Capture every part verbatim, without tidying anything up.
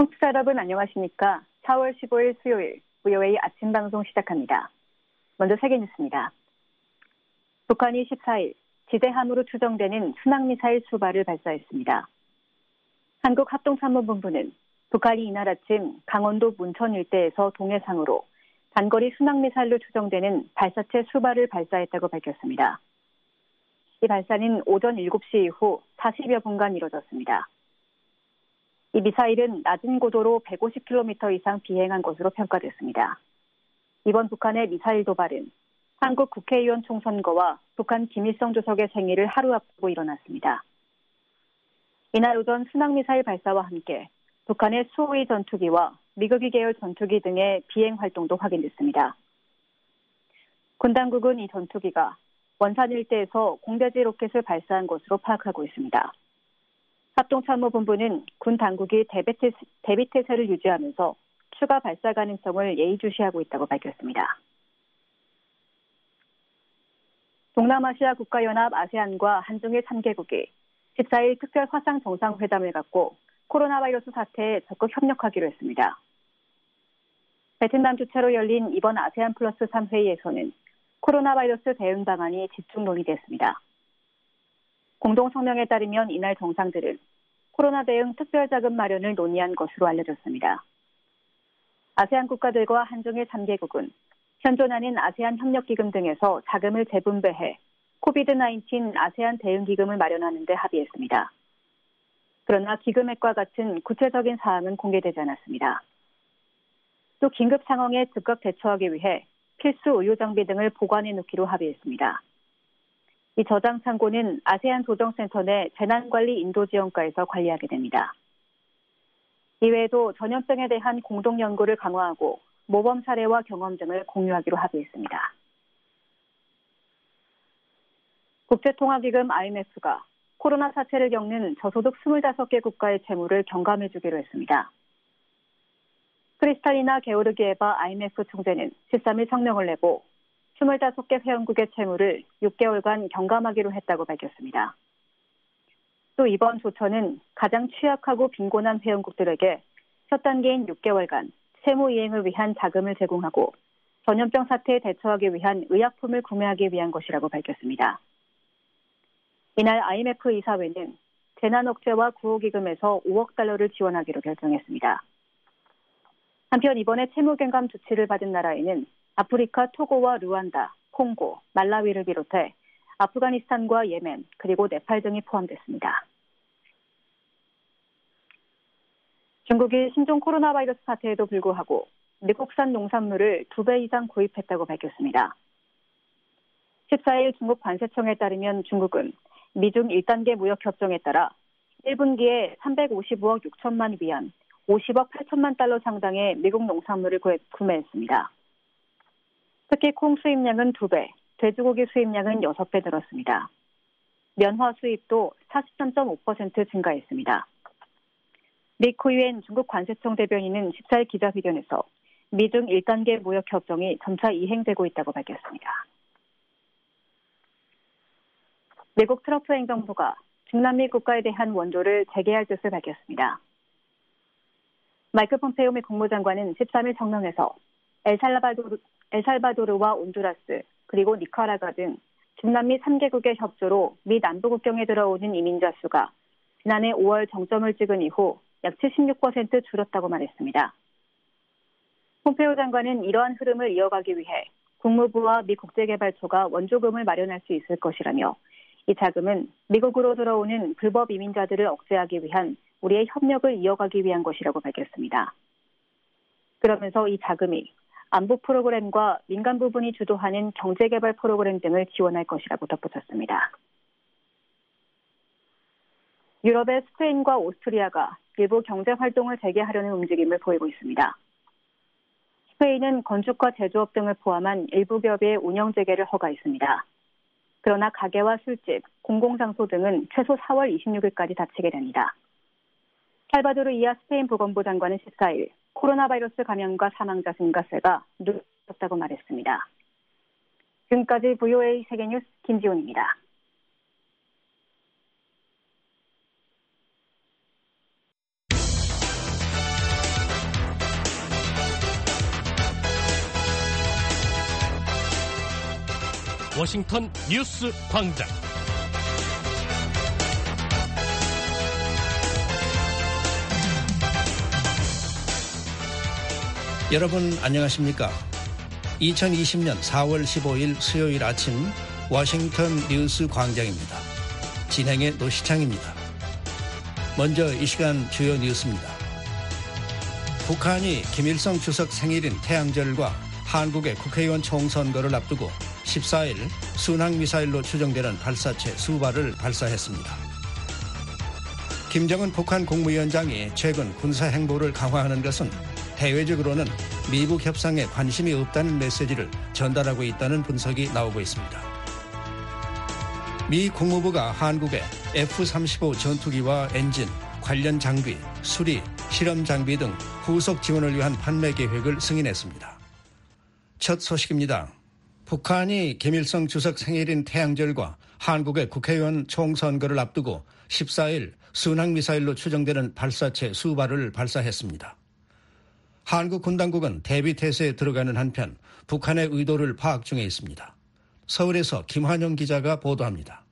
청취자 여러분 안녕하십니까? 사월 십오일 수요일 브이오에이 아침 방송 시작합니다. 먼저 세계 뉴스입니다. 북한이 십사일 지대함으로 추정되는 순항미사일 수 발을 발사했습니다. 한국합동参謀본부는 북한이 이날 아침 강원도 문천 일대에서 동해상으로 단거리 순항미사일로 추정되는 발사체 수 발을 발사했다고 밝혔습니다. 이 발사는 오전 일곱 시 이후 사십여 분간 이뤄졌습니다. 이 미사일은 낮은 고도로 백오십 킬로미터 이상 비행한 것으로 평가됐습니다. 이번 북한의 미사일 도발은 한국 국회의원 총선거와 북한 김일성 주석의 생일을 하루 앞두고 일어났습니다. 이날 오전 순항미사일 발사와 함께 북한의 수호위 전투기와 미국이 계열 전투기 등의 비행 활동도 확인됐습니다. 군 당국은 이 전투기가 원산 일대에서 공대지 로켓을 발사한 것으로 파악하고 있습니다. 합동참모본부는 군 당국이 대비태, 대비태세를 유지하면서 추가 발사 가능성을 예의주시하고 있다고 밝혔습니다. 동남아시아 국가연합 아세안과 한중일 삼 개국이 십사일 특별 화상 정상회담을 갖고 코로나 바이러스 사태에 적극 협력하기로 했습니다. 베트남 주최로 열린 이번 아세안 플러스 삼 회의에서는 코로나 바이러스 대응 방안이 집중 논의됐습니다. 공동성명에 따르면 이날 정상들은 코로나 대응 특별자금 마련을 논의한 것으로 알려졌습니다. 아세안 국가들과 한중일 삼 개국은 현존하는 아세안 협력기금 등에서 자금을 재분배해 코비드 나인틴 아세안 대응기금을 마련하는 데 합의했습니다. 그러나 기금액과 같은 구체적인 사항은 공개되지 않았습니다. 또 긴급 상황에 즉각 대처하기 위해 필수 의료장비 등을 보관해 놓기로 합의했습니다. 이 저장 창고는 아세안 조정센터 내 재난관리 인도지원과에서 관리하게 됩니다. 이외에도 전염병에 대한 공동연구를 강화하고 모범 사례와 경험 등을 공유하기로 합의했습니다. 국제통화기금 아이엠에프가 코로나 사태를 겪는 저소득 이십오 개 국가의 채무를 경감해주기로 했습니다. 크리스탈리나 게오르기에바 아이엠에프 총재는 십삼일 성명을 내고 이십오 개 회원국의 채무를 육 개월간 경감하기로 했다고 밝혔습니다. 또 이번 조처는 가장 취약하고 빈곤한 회원국들에게 첫 단계인 육 개월간 채무 이행을 위한 자금을 제공하고 전염병 사태에 대처하기 위한 의약품을 구매하기 위한 것이라고 밝혔습니다. 이날 아이엠에프 이사회는 재난억제와 구호기금에서 오억 달러를 지원하기로 결정했습니다. 한편 이번에 채무 경감 조치를 받은 나라에는 아프리카 토고와 루안다, 콩고, 말라위를 비롯해 아프가니스탄과 예멘, 그리고 네팔 등이 포함됐습니다. 중국이 신종 코로나 바이러스 사태에도 불구하고 미국산 농산물을 두 배 이상 구입했다고 밝혔습니다. 십사일 중국 관세청에 따르면 중국은 미중 일 단계 무역협정에 따라 일 분기에 삼백오십오억 육천만 위안, 오십억 팔천만 달러 상당의 미국 농산물을 구매했습니다. 특히 콩 수입량은 두 배, 돼지고기 수입량은 여섯 배 늘었습니다. 면화 수입도 사십삼 점 오 퍼센트 증가했습니다. 리 코이엔 중국 관세청 대변인은 십사일 기자회견에서 미중 일 단계 무역협정이 점차 이행되고 있다고 밝혔습니다. 미국 트럼프 행정부가 중남미 국가에 대한 원조를 재개할 뜻을 밝혔습니다. 마이크 폼페이오 미 국무장관은 십삼일 성명에서 엘살바도르, 엘살바도르와 온두라스 그리고 니카라과 등 중남미 삼 개국의 협조로 미 남부 국경에 들어오는 이민자 수가 지난해 오월 정점을 찍은 이후 약 칠십육 퍼센트 줄었다고 말했습니다. 폼페이오 장관은 이러한 흐름을 이어가기 위해 국무부와 미 국제개발처가 원조금을 마련할 수 있을 것이라며 이 자금은 미국으로 들어오는 불법 이민자들을 억제하기 위한 우리의 협력을 이어가기 위한 것이라고 밝혔습니다. 그러면서 이 자금이 안보 프로그램과 민간 부분이 주도하는 경제개발 프로그램 등을 지원할 것이라고 덧붙였습니다. 유럽의 스페인과 오스트리아가 일부 경제활동을 재개하려는 움직임을 보이고 있습니다. 스페인은 건축과 제조업 등을 포함한 일부 기업의 운영 재개를 허가했습니다. 그러나 가게와 술집, 공공장소 등은 최소 사월 이십육일까지 닫히게 됩니다. 살바도르 이하 스페인 보건부 장관은 십사일 코로나 바이러스 감염과 사망자 증가세가 누적됐다고 말했습니다. 지금까지 브이오에이 세계뉴스 김지훈입니다. 워싱턴 뉴스 광장. 여러분 안녕하십니까? 이천이십년 사월 십오일 수요일 아침 워싱턴 뉴스 광장입니다. 진행의 노시창입니다. 먼저 이 시간 주요 뉴스입니다. 북한이 김일성 주석 생일인 태양절과 한국의 국회의원 총선거를 앞두고 십사일 순항미사일로 추정되는 발사체 수발을 발사했습니다. 김정은 북한 국무위원장이 최근 군사행보를 강화하는 것은 대외적으로는 미북 협상에 관심이 없다는 메시지를 전달하고 있다는 분석이 나오고 있습니다. 미 국무부가 한국에 에프 삼십오 전투기와 엔진, 관련 장비, 수리, 실험 장비 등 후속 지원을 위한 판매 계획을 승인했습니다. 첫 소식입니다. 북한이 김일성 주석 생일인 태양절과 한국의 국회의원 총선거를 앞두고 십사일 순항미사일로 추정되는 발사체 수발을 발사했습니다. 한국 군당국은 대비태세에 들어가는 한편 북한의 의도를 파악 중에 있습니다. 서울에서 김환영 기자가 보도합니다.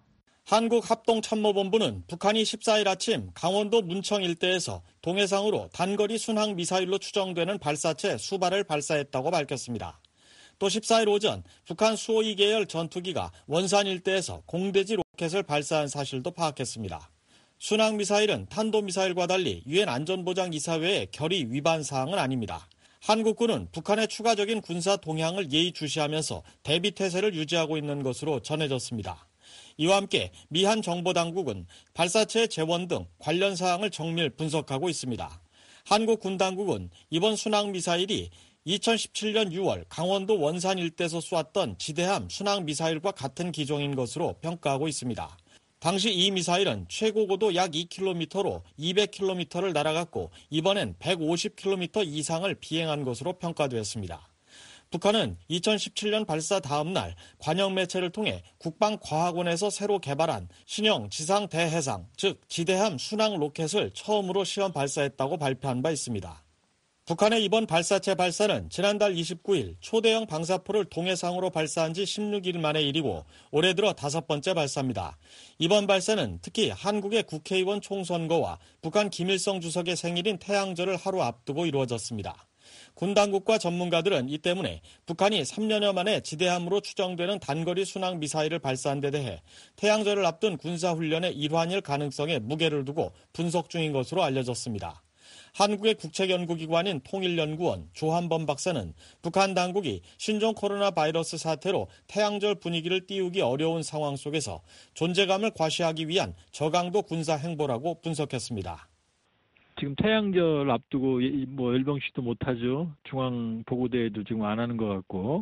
한국합동참모본부는 북한이 십사일 아침 강원도 문청 일대에서 동해상으로 단거리 순항미사일로 추정되는 발사체 수발을 발사했다고 밝혔습니다. 또 십사일 오전 북한 수호이 계열 전투기가 원산 일대에서 공대지 로켓을 발사한 사실도 파악했습니다. 순항미사일은 탄도미사일과 달리 유엔 안전보장이사회의 결의 위반 사항은 아닙니다. 한국군은 북한의 추가적인 군사 동향을 예의주시하면서 대비태세를 유지하고 있는 것으로 전해졌습니다. 이와 함께 미한 정보당국은 발사체의 재원 등 관련 사항을 정밀 분석하고 있습니다. 한국 군당국은 이번 순항미사일이 이천십칠년 유월 강원도 원산 일대에서 쏘았던 지대함 순항미사일과 같은 기종인 것으로 평가하고 있습니다. 당시 이 미사일은 최고 고도 약 이 킬로미터로 이백 킬로미터를 날아갔고 이번엔 백오십 킬로미터 이상을 비행한 것으로 평가되었습니다. 북한은 이천십칠년 발사 다음 날 관영 매체를 통해 국방과학원에서 새로 개발한 신형 지상 대해상, 즉 지대함 순항 로켓을 처음으로 시험 발사했다고 발표한 바 있습니다. 북한의 이번 발사체 발사는 지난달 이십구일 초대형 방사포를 동해상으로 발사한 지 십육일 만의 일이고 올해 들어 다섯 번째 발사입니다. 이번 발사는 특히 한국의 국회의원 총선거와 북한 김일성 주석의 생일인 태양절을 하루 앞두고 이루어졌습니다. 군 당국과 전문가들은 이 때문에 북한이 삼년여 만에 지대함으로 추정되는 단거리 순항 미사일을 발사한 데 대해 태양절을 앞둔 군사훈련의 일환일 가능성에 무게를 두고 분석 중인 것으로 알려졌습니다. 한국의 국책연구기관인 통일연구원 조한범 박사는 북한 당국이 신종 코로나 바이러스 사태로 태양절 분위기를 띄우기 어려운 상황 속에서 존재감을 과시하기 위한 저강도 군사 행보라고 분석했습니다. 지금 태양절 앞두고 뭐 열병식도 못하죠. 중앙보고대회도 지금 안 하는 것 같고,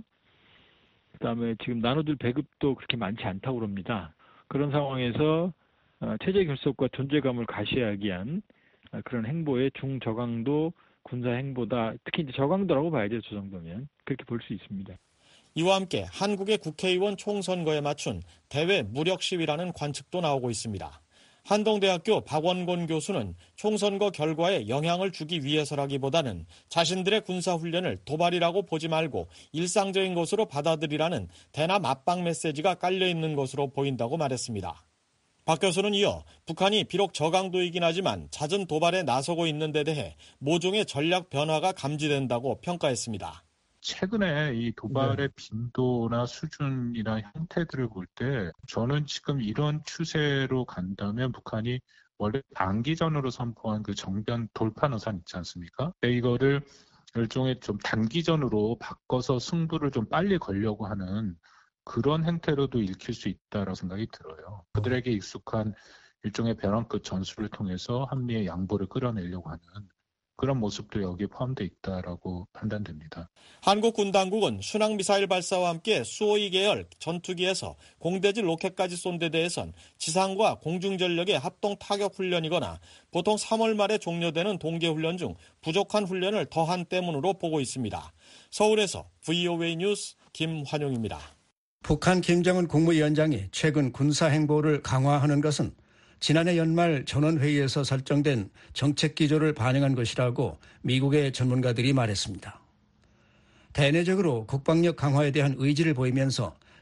그다음에 지금 나눠줄 배급도 그렇게 많지 않다고 그럽니다. 그런 상황에서 체제 결속과 존재감을 과시하기 위한 그런 행보의 중저강도 군사 행보다. 특히 이제 저강도라고 봐야죠. 저 정도면 그렇게 볼 수 있습니다. 이와 함께 한국의 국회의원 총선거에 맞춘 대외 무력 시위라는 관측도 나오고 있습니다. 한동대학교 박원곤 교수는 총선거 결과에 영향을 주기 위해서라기보다는 자신들의 군사훈련을 도발이라고 보지 말고 일상적인 것으로 받아들이라는 대남 압박 메시지가 깔려있는 것으로 보인다고 말했습니다. 박 교수는 이어 북한이 비록 저강도이긴 하지만 잦은 도발에 나서고 있는 데 대해 모종의 전략 변화가 감지된다고 평가했습니다. 최근에 이 도발의 네. 빈도나 수준이나 형태들을 볼 때 저는 지금 이런 추세로 간다면 북한이 원래 단기전으로 선포한 그 정변 돌파 노선 있지 않습니까? 이거를 일종의 좀 단기전으로 바꿔서 승부를 좀 빨리 걸려고 하는 그런 행태로도 읽힐 수 있다라고 생각이 들어요. 그들에게 익숙한 일종의 벼랑 끝 전술을 통해서 한미의 양보를 끌어내려고 하는 그런 모습도 여기에 포함되어 있다라고 판단됩니다. 한국 군 당국은 순항미사일 발사와 함께 수호이 계열 전투기에서 공대지 로켓까지 쏜 데 대해선 지상과 공중전력의 합동 타격 훈련이거나 보통 삼월 말에 종료되는 동계훈련 중 부족한 훈련을 더한 때문으로 보고 있습니다. 서울에서 브이오에이 뉴스 김환용입니다. 북한 김정은 국무위원장이 최근 군사행보를 강화하는 것은 지난해 연말 전원회의에서 설정된 정책 기조를 반영한 것이라고 미국의 전문가들이 말했습니다. 대내적으로 국방력 강화에 대한 의지를 보이면서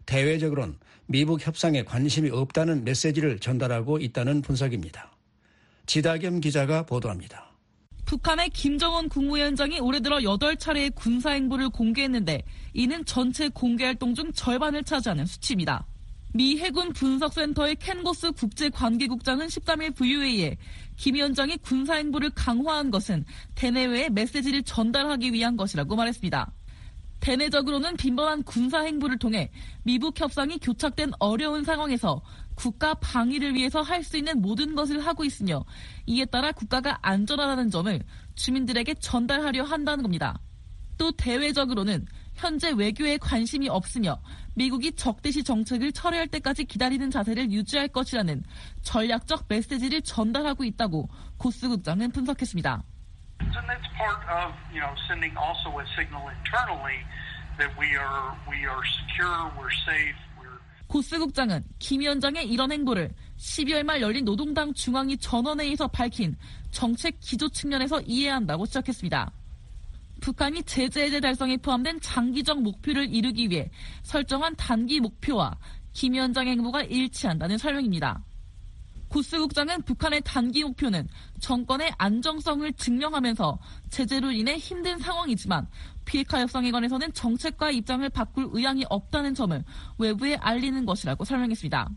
대외적으로는 미북 협상에 관심이 없다는 메시지를 전달하고 있다는 분석입니다. 지다겸 기자가 보도합니다. 북한의 김정은 국무위원장이 올해 들어 여덟 차례의 군사행보를 공개했는데 이는 전체 공개활동 중 절반을 차지하는 수치입니다. 미 해군 분석센터의 켄고스 국제관계국장은 십삼 일 브이오에이에 김 위원장이 군사행보를 강화한 것은 대내외에 메시지를 전달하기 위한 것이라고 말했습니다. 대내적으로는 빈번한 군사행보를 통해 미북 협상이 교착된 어려운 상황에서 국가 방위를 위해서 할 수 있는 모든 것을 하고 있으며 이에 따라 국가가 안전하다는 점을 주민들에게 전달하려 한다는 겁니다. 또 대외적으로는 현재 외교에 관심이 없으며 미국이 적대시 정책을 철회할 때까지 기다리는 자세를 유지할 것이라는 전략적 메시지를 전달하고 있다고 고스 국장은 분석했습니다. And that's part of, you know, sending also a signal internally that we are we are secure, we're safe. We're... 고스 국장은 김 위원장의 이런 행보를 십이월 말 열린 노동당 중앙위 전원회의에서 밝힌 정책 기조 측면에서 이해한다고 지적했습니다. 북한이 제재 해제 달성에 포함된 장기적 목표를 이루기 위해 설정한 단기 목표와 김 위원장의 행보가 일치한다는 설명입니다. 고스 국장은 북한의 단기 목표는 정권의 안정성을 증명하면서 제재로 인해 힘든 상황이지만 비핵화 협상에 관해서는 정책과 입장을 바꿀 의향이 없다는 점을 외부에 알리는 것이라고 설명했습니다.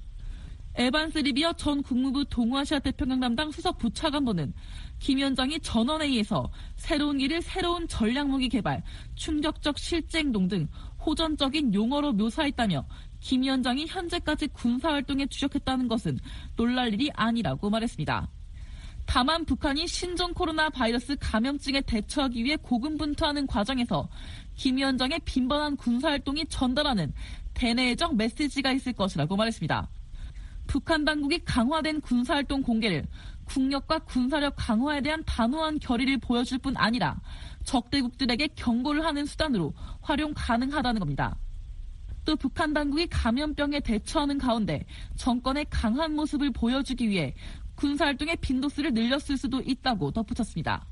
에반스 리비어 전 국무부 동아시아 태평양 담당 수석 부차관보는 김 위원장이 전원회의에서 새로운 길을 새로운 전략무기 개발, 충격적 실제행동 등 호전적인 용어로 묘사했다며 김 위원장이 현재까지 군사활동에 주력했다는 것은 놀랄 일이 아니라고 말했습니다. 다만 북한이 신종 코로나 바이러스 감염증에 대처하기 위해 고군분투하는 과정에서 김 위원장의 빈번한 군사활동이 전달하는 대내적 메시지가 있을 것이라고 말했습니다. 북한 당국이 강화된 군사활동 공개를 국력과 군사력 강화에 대한 단호한 결의를 보여줄 뿐 아니라 적대국들에게 경고를 하는 수단으로 활용 가능하다는 겁니다. 또 북한 당국이 감염병에 대처하는 가운데 정권의 강한 모습을 보여주기 위해 군사활동의 빈도수를 늘렸을 수도 있다고 덧붙였습니다.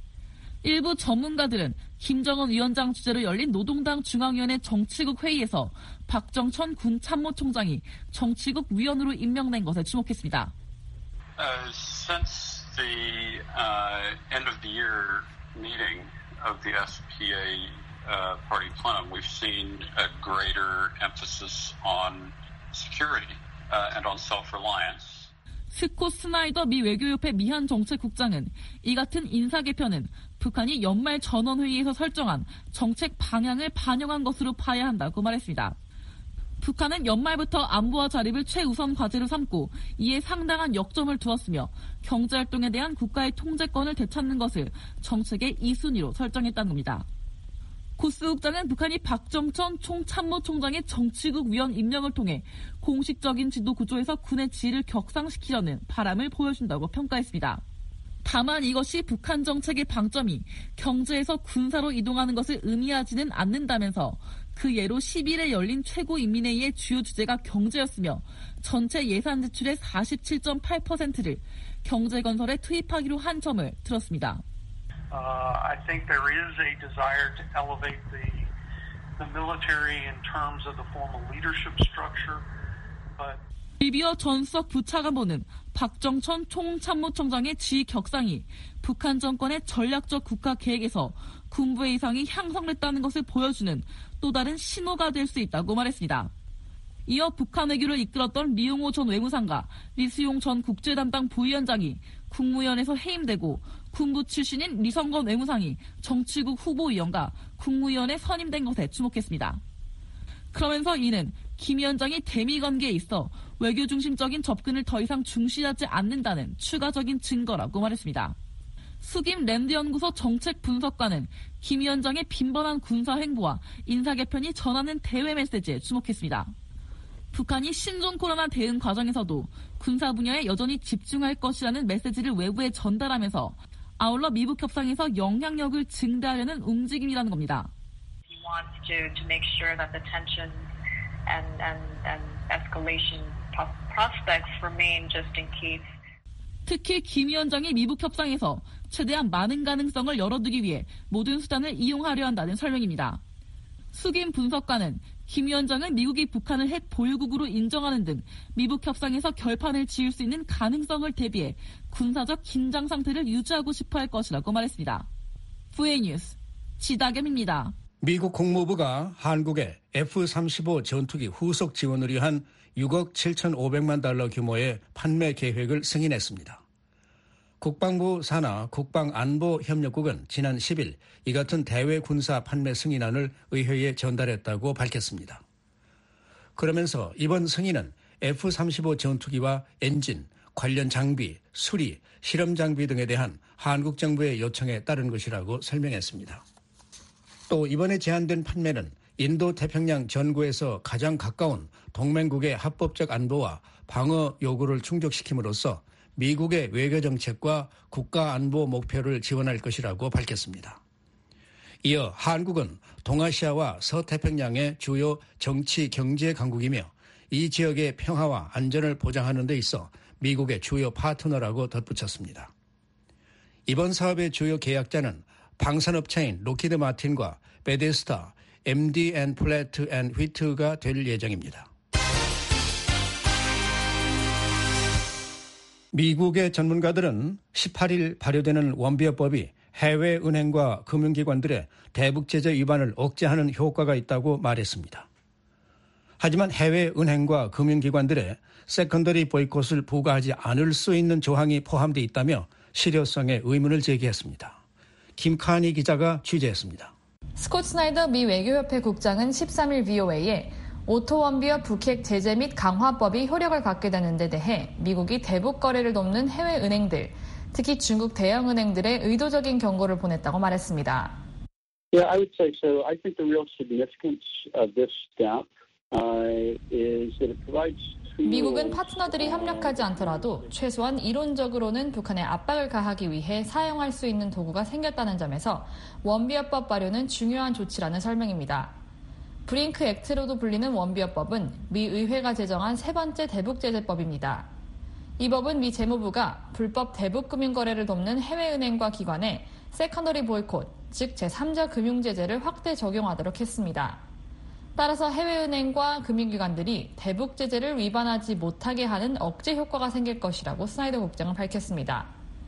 일부 전문가들은 김정은 위원장 주재로 열린 노동당 중앙위원회 정치국 회의에서 박정천 군 참모총장이 정치국 위원으로 임명된 것에 주목했습니다. Uh, since the uh, end of the year meeting of the S P A uh, party plenum, we've seen a greater emphasis on security uh, and on self-reliance. 스콧 스나이더 미 외교협회 미한 정책국장은 이 같은 인사 개편은 북한이 연말 전원회의에서 설정한 정책 방향을 반영한 것으로 봐야 한다고 말했습니다. 북한은 연말부터 안보와 자립을 최우선 과제로 삼고 이에 상당한 역점을 두었으며 경제활동에 대한 국가의 통제권을 되찾는 것을 정책의 이 순위로 설정했다는 겁니다. 고스 국장은 북한이 박정천 총참모총장의 정치국 위원 임명을 통해 공식적인 지도 구조에서 군의 지위를 격상시키려는 바람을 보여준다고 평가했습니다. 다만 이것이 북한 정책의 방점이 경제에서 군사로 이동하는 것을 의미하지는 않는다면서 그 예로 십일 일에 열린 최고인민회의의 주요 주제가 경제였으며 전체 예산 지출의 사십칠 점 팔 퍼센트를 경제건설에 투입하기로 한 점을 들었습니다. Uh, I think there is a desire to elevate the the military in terms of the formal leadership structure, but 리비어 전수석 부차관보는 박정천 총참모총장의 지위 격상이 북한 정권의 전략적 국가 계획에서 군부의 이상이 향상됐다는 것을 보여주는 또 다른 신호가 될 수 있다고 말했습니다. 이어 북한 외교를 이끌었던 리용호 전 외무상과 리수용 전 국제담당 부위원장이 국무위원회에서 해임되고 군부 출신인 리성건 외무상이 정치국 후보위원과 국무위원에 선임된 것에 주목했습니다. 그러면서 이는 김 위원장이 대미 관계에 있어 외교 중심적인 접근을 더 이상 중시하지 않는다는 추가적인 증거라고 말했습니다. 수김 랜드연구소 정책분석관은 김 위원장의 빈번한 군사 행보와 인사 개편이 전하는 대외 메시지에 주목했습니다. 북한이 신종 코로나 대응 과정에서도 군사 분야에 여전히 집중할 것이라는 메시지를 외부에 전달하면서 아울러 미북 협상에서 영향력을 증대하려는 움직임이라는 겁니다. He wants to to make sure that the tensions and and and escalation prospects remain just in case. 특히 김 위원장이 미북 협상에서 최대한 많은 가능성을 열어두기 위해 모든 수단을 이용하려 한다는 설명입니다. 숙인 분석가는 김 위원장은 미국이 북한을 핵 보유국으로 인정하는 등 미북 협상에서 결판을 지을 수 있는 가능성을 대비해 군사적 긴장 상태를 유지하고 싶어 할 것이라고 말했습니다. 브이에이 뉴스 지다겸입니다. 미국 국무부가 한국에 에프 삼십오 전투기 후속 지원을 위한 육억 칠천오백만 달러 규모의 판매 계획을 승인했습니다. 국방부 산하 국방안보협력국은 지난 십일 이 같은 대외 군사 판매 승인안을 의회에 전달했다고 밝혔습니다. 그러면서 이번 승인은 에프 삼십오 전투기와 엔진, 관련 장비, 수리, 실험 장비 등에 대한 한국 정부의 요청에 따른 것이라고 설명했습니다. 또 이번에 제한된 판매는 인도태평양 전구에서 가장 가까운 동맹국의 합법적 안보와 방어 요구를 충족시킴으로써 미국의 외교정책과 국가안보 목표를 지원할 것이라고 밝혔습니다. 이어 한국은 동아시아와 서태평양의 주요 정치 경제 강국이며 이 지역의 평화와 안전을 보장하는 데 있어 미국의 주요 파트너라고 덧붙였습니다. 이번 사업의 주요 계약자는 방산업체인 로키드 마틴과 베데스타, 엠디 앤 플래트 앤 휘트가 될 예정입니다. 미국의 전문가들은 십팔 일 발효되는 원비어법이 해외 은행과 금융기관들의 대북 제재 위반을 억제하는 효과가 있다고 말했습니다. 하지만 해외 은행과 금융기관들의 세컨더리 보이콧을 부과하지 않을 수 있는 조항이 포함되어 있다며 실효성에 의문을 제기했습니다. 김카니 기자가 취재했습니다. 스콧 스나이더 미 외교협회 국장은 십삼 일 브이오에이에 오토원비어 북핵 제재 및 강화법이 효력을 갖게 되는 데 대해 미국이 대북 거래를 돕는 해외 은행들, 특히 중국 대형 은행들의 의도적인 경고를 보냈다고 말했습니다. Yeah, I would say so. I think the real significance of this step uh, is that it provides 미국은 파트너들이 협력하지 않더라도 최소한 이론적으로는 북한에 압박을 가하기 위해 사용할 수 있는 도구가 생겼다는 점에서 원비어법 발효는 중요한 조치라는 설명입니다. 브링크 액트로도 불리는 원비어법은 미 의회가 제정한 세 번째 대북제재법입니다. 이 법은 미 재무부가 불법 대북 금융거래를 돕는 해외은행과 기관에 세컨더리 보이콧, 즉 제삼자 금융제재를 확대 적용하도록 했습니다. 따라서 해외은행과 금융기관들이 대북제재를 위반하지 못하게 하는 억제 효과가 생길 것이라고 스나이더 국장은 밝혔습니다.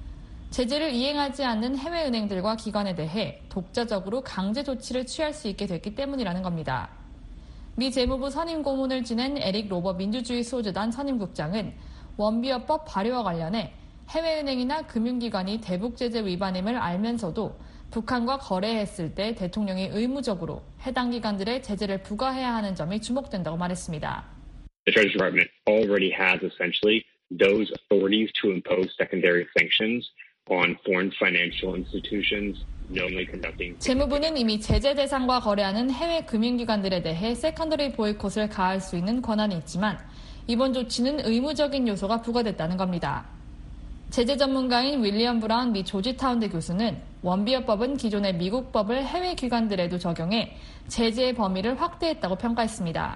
제재를 이행하지 않는 해외은행들과 기관에 대해 독자적으로 강제 조치를 취할 수 있게 됐기 때문이라는 겁니다. 미 재무부 선임 고문을 지낸 에릭 로버 민주주의 수호재단 선임국장은 원비어법 발효와 관련해 해외은행이나 금융기관이 대북제재 위반임을 알면서도 북한과 거래했을 때 대통령이 의무적으로 해당 기관들의 제재를 부과해야 하는 점이 주목된다고 말했습니다. The Treasury Department already has essentially those authorities to impose secondary sanctions on foreign financial institutions knowingly conducting. 재무부는 이미 제재 대상과 거래하는 해외 금융기관들에 대해 세컨더리 보이콧을 가할 수 있는 권한이 있지만 이번 조치는 의무적인 요소가 부과됐다는 겁니다. 제재 전문가인 윌리엄 브라운 미 조지타운대 교수는 원비어법은 기존의 미국 법을 해외 기관들에도 적용해 제재의 범위를 확대했다고 평가했습니다.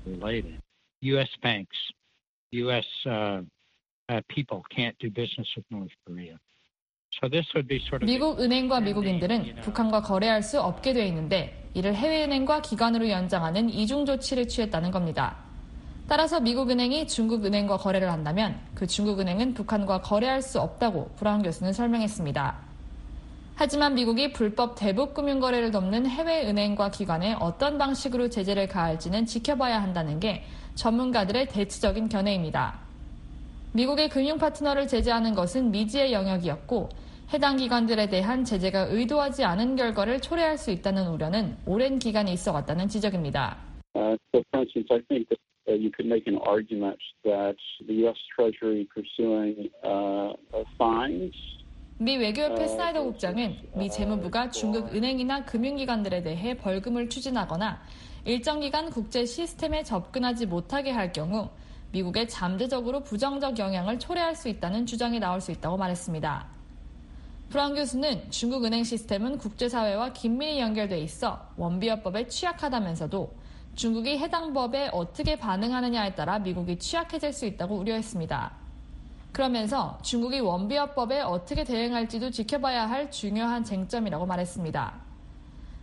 U S banks, U S uh, uh, people can't do business with North Korea. So this would be sort of 미국 은행과 미국인들은 북한과 거래할 수 없게 돼 있는데 이를 해외은행과 기관으로 연장하는 이중 조치를 취했다는 겁니다. 따라서 미국 은행이 중국 은행과 거래를 한다면 그 중국 은행은 북한과 거래할 수 없다고 브라운 교수는 설명했습니다. 하지만 미국이 불법 대북 금융 거래를 돕는 해외 은행과 기관에 어떤 방식으로 제재를 가할지는 지켜봐야 한다는 게 전문가들의 대치적인 견해입니다. 미국의 금융 파트너를 제재하는 것은 미지의 영역이었고 해당 기관들에 대한 제재가 의도하지 않은 결과를 초래할 수 있다는 우려는 오랜 기간이 있어왔다는 지적입니다. Uh, so for instance, I think that uh, you could make an argument that the U S Treasury pursuing uh, fines 미 외교협회 스나이더 국장은 미 재무부가 중국 은행이나 금융기관들에 대해 벌금을 추진하거나 일정 기간 국제 시스템에 접근하지 못하게 할 경우 미국에 잠재적으로 부정적 영향을 초래할 수 있다는 주장이 나올 수 있다고 말했습니다. 브라운 교수는 중국 은행 시스템은 국제사회와 긴밀히 연결돼 있어 원비어법에 취약하다면서도 중국이 해당 법에 어떻게 반응하느냐에 따라 미국이 취약해질 수 있다고 우려했습니다. 그러면서 중국이 원비어법에 어떻게 대응할지도 지켜봐야 할 중요한 쟁점이라고 말했습니다.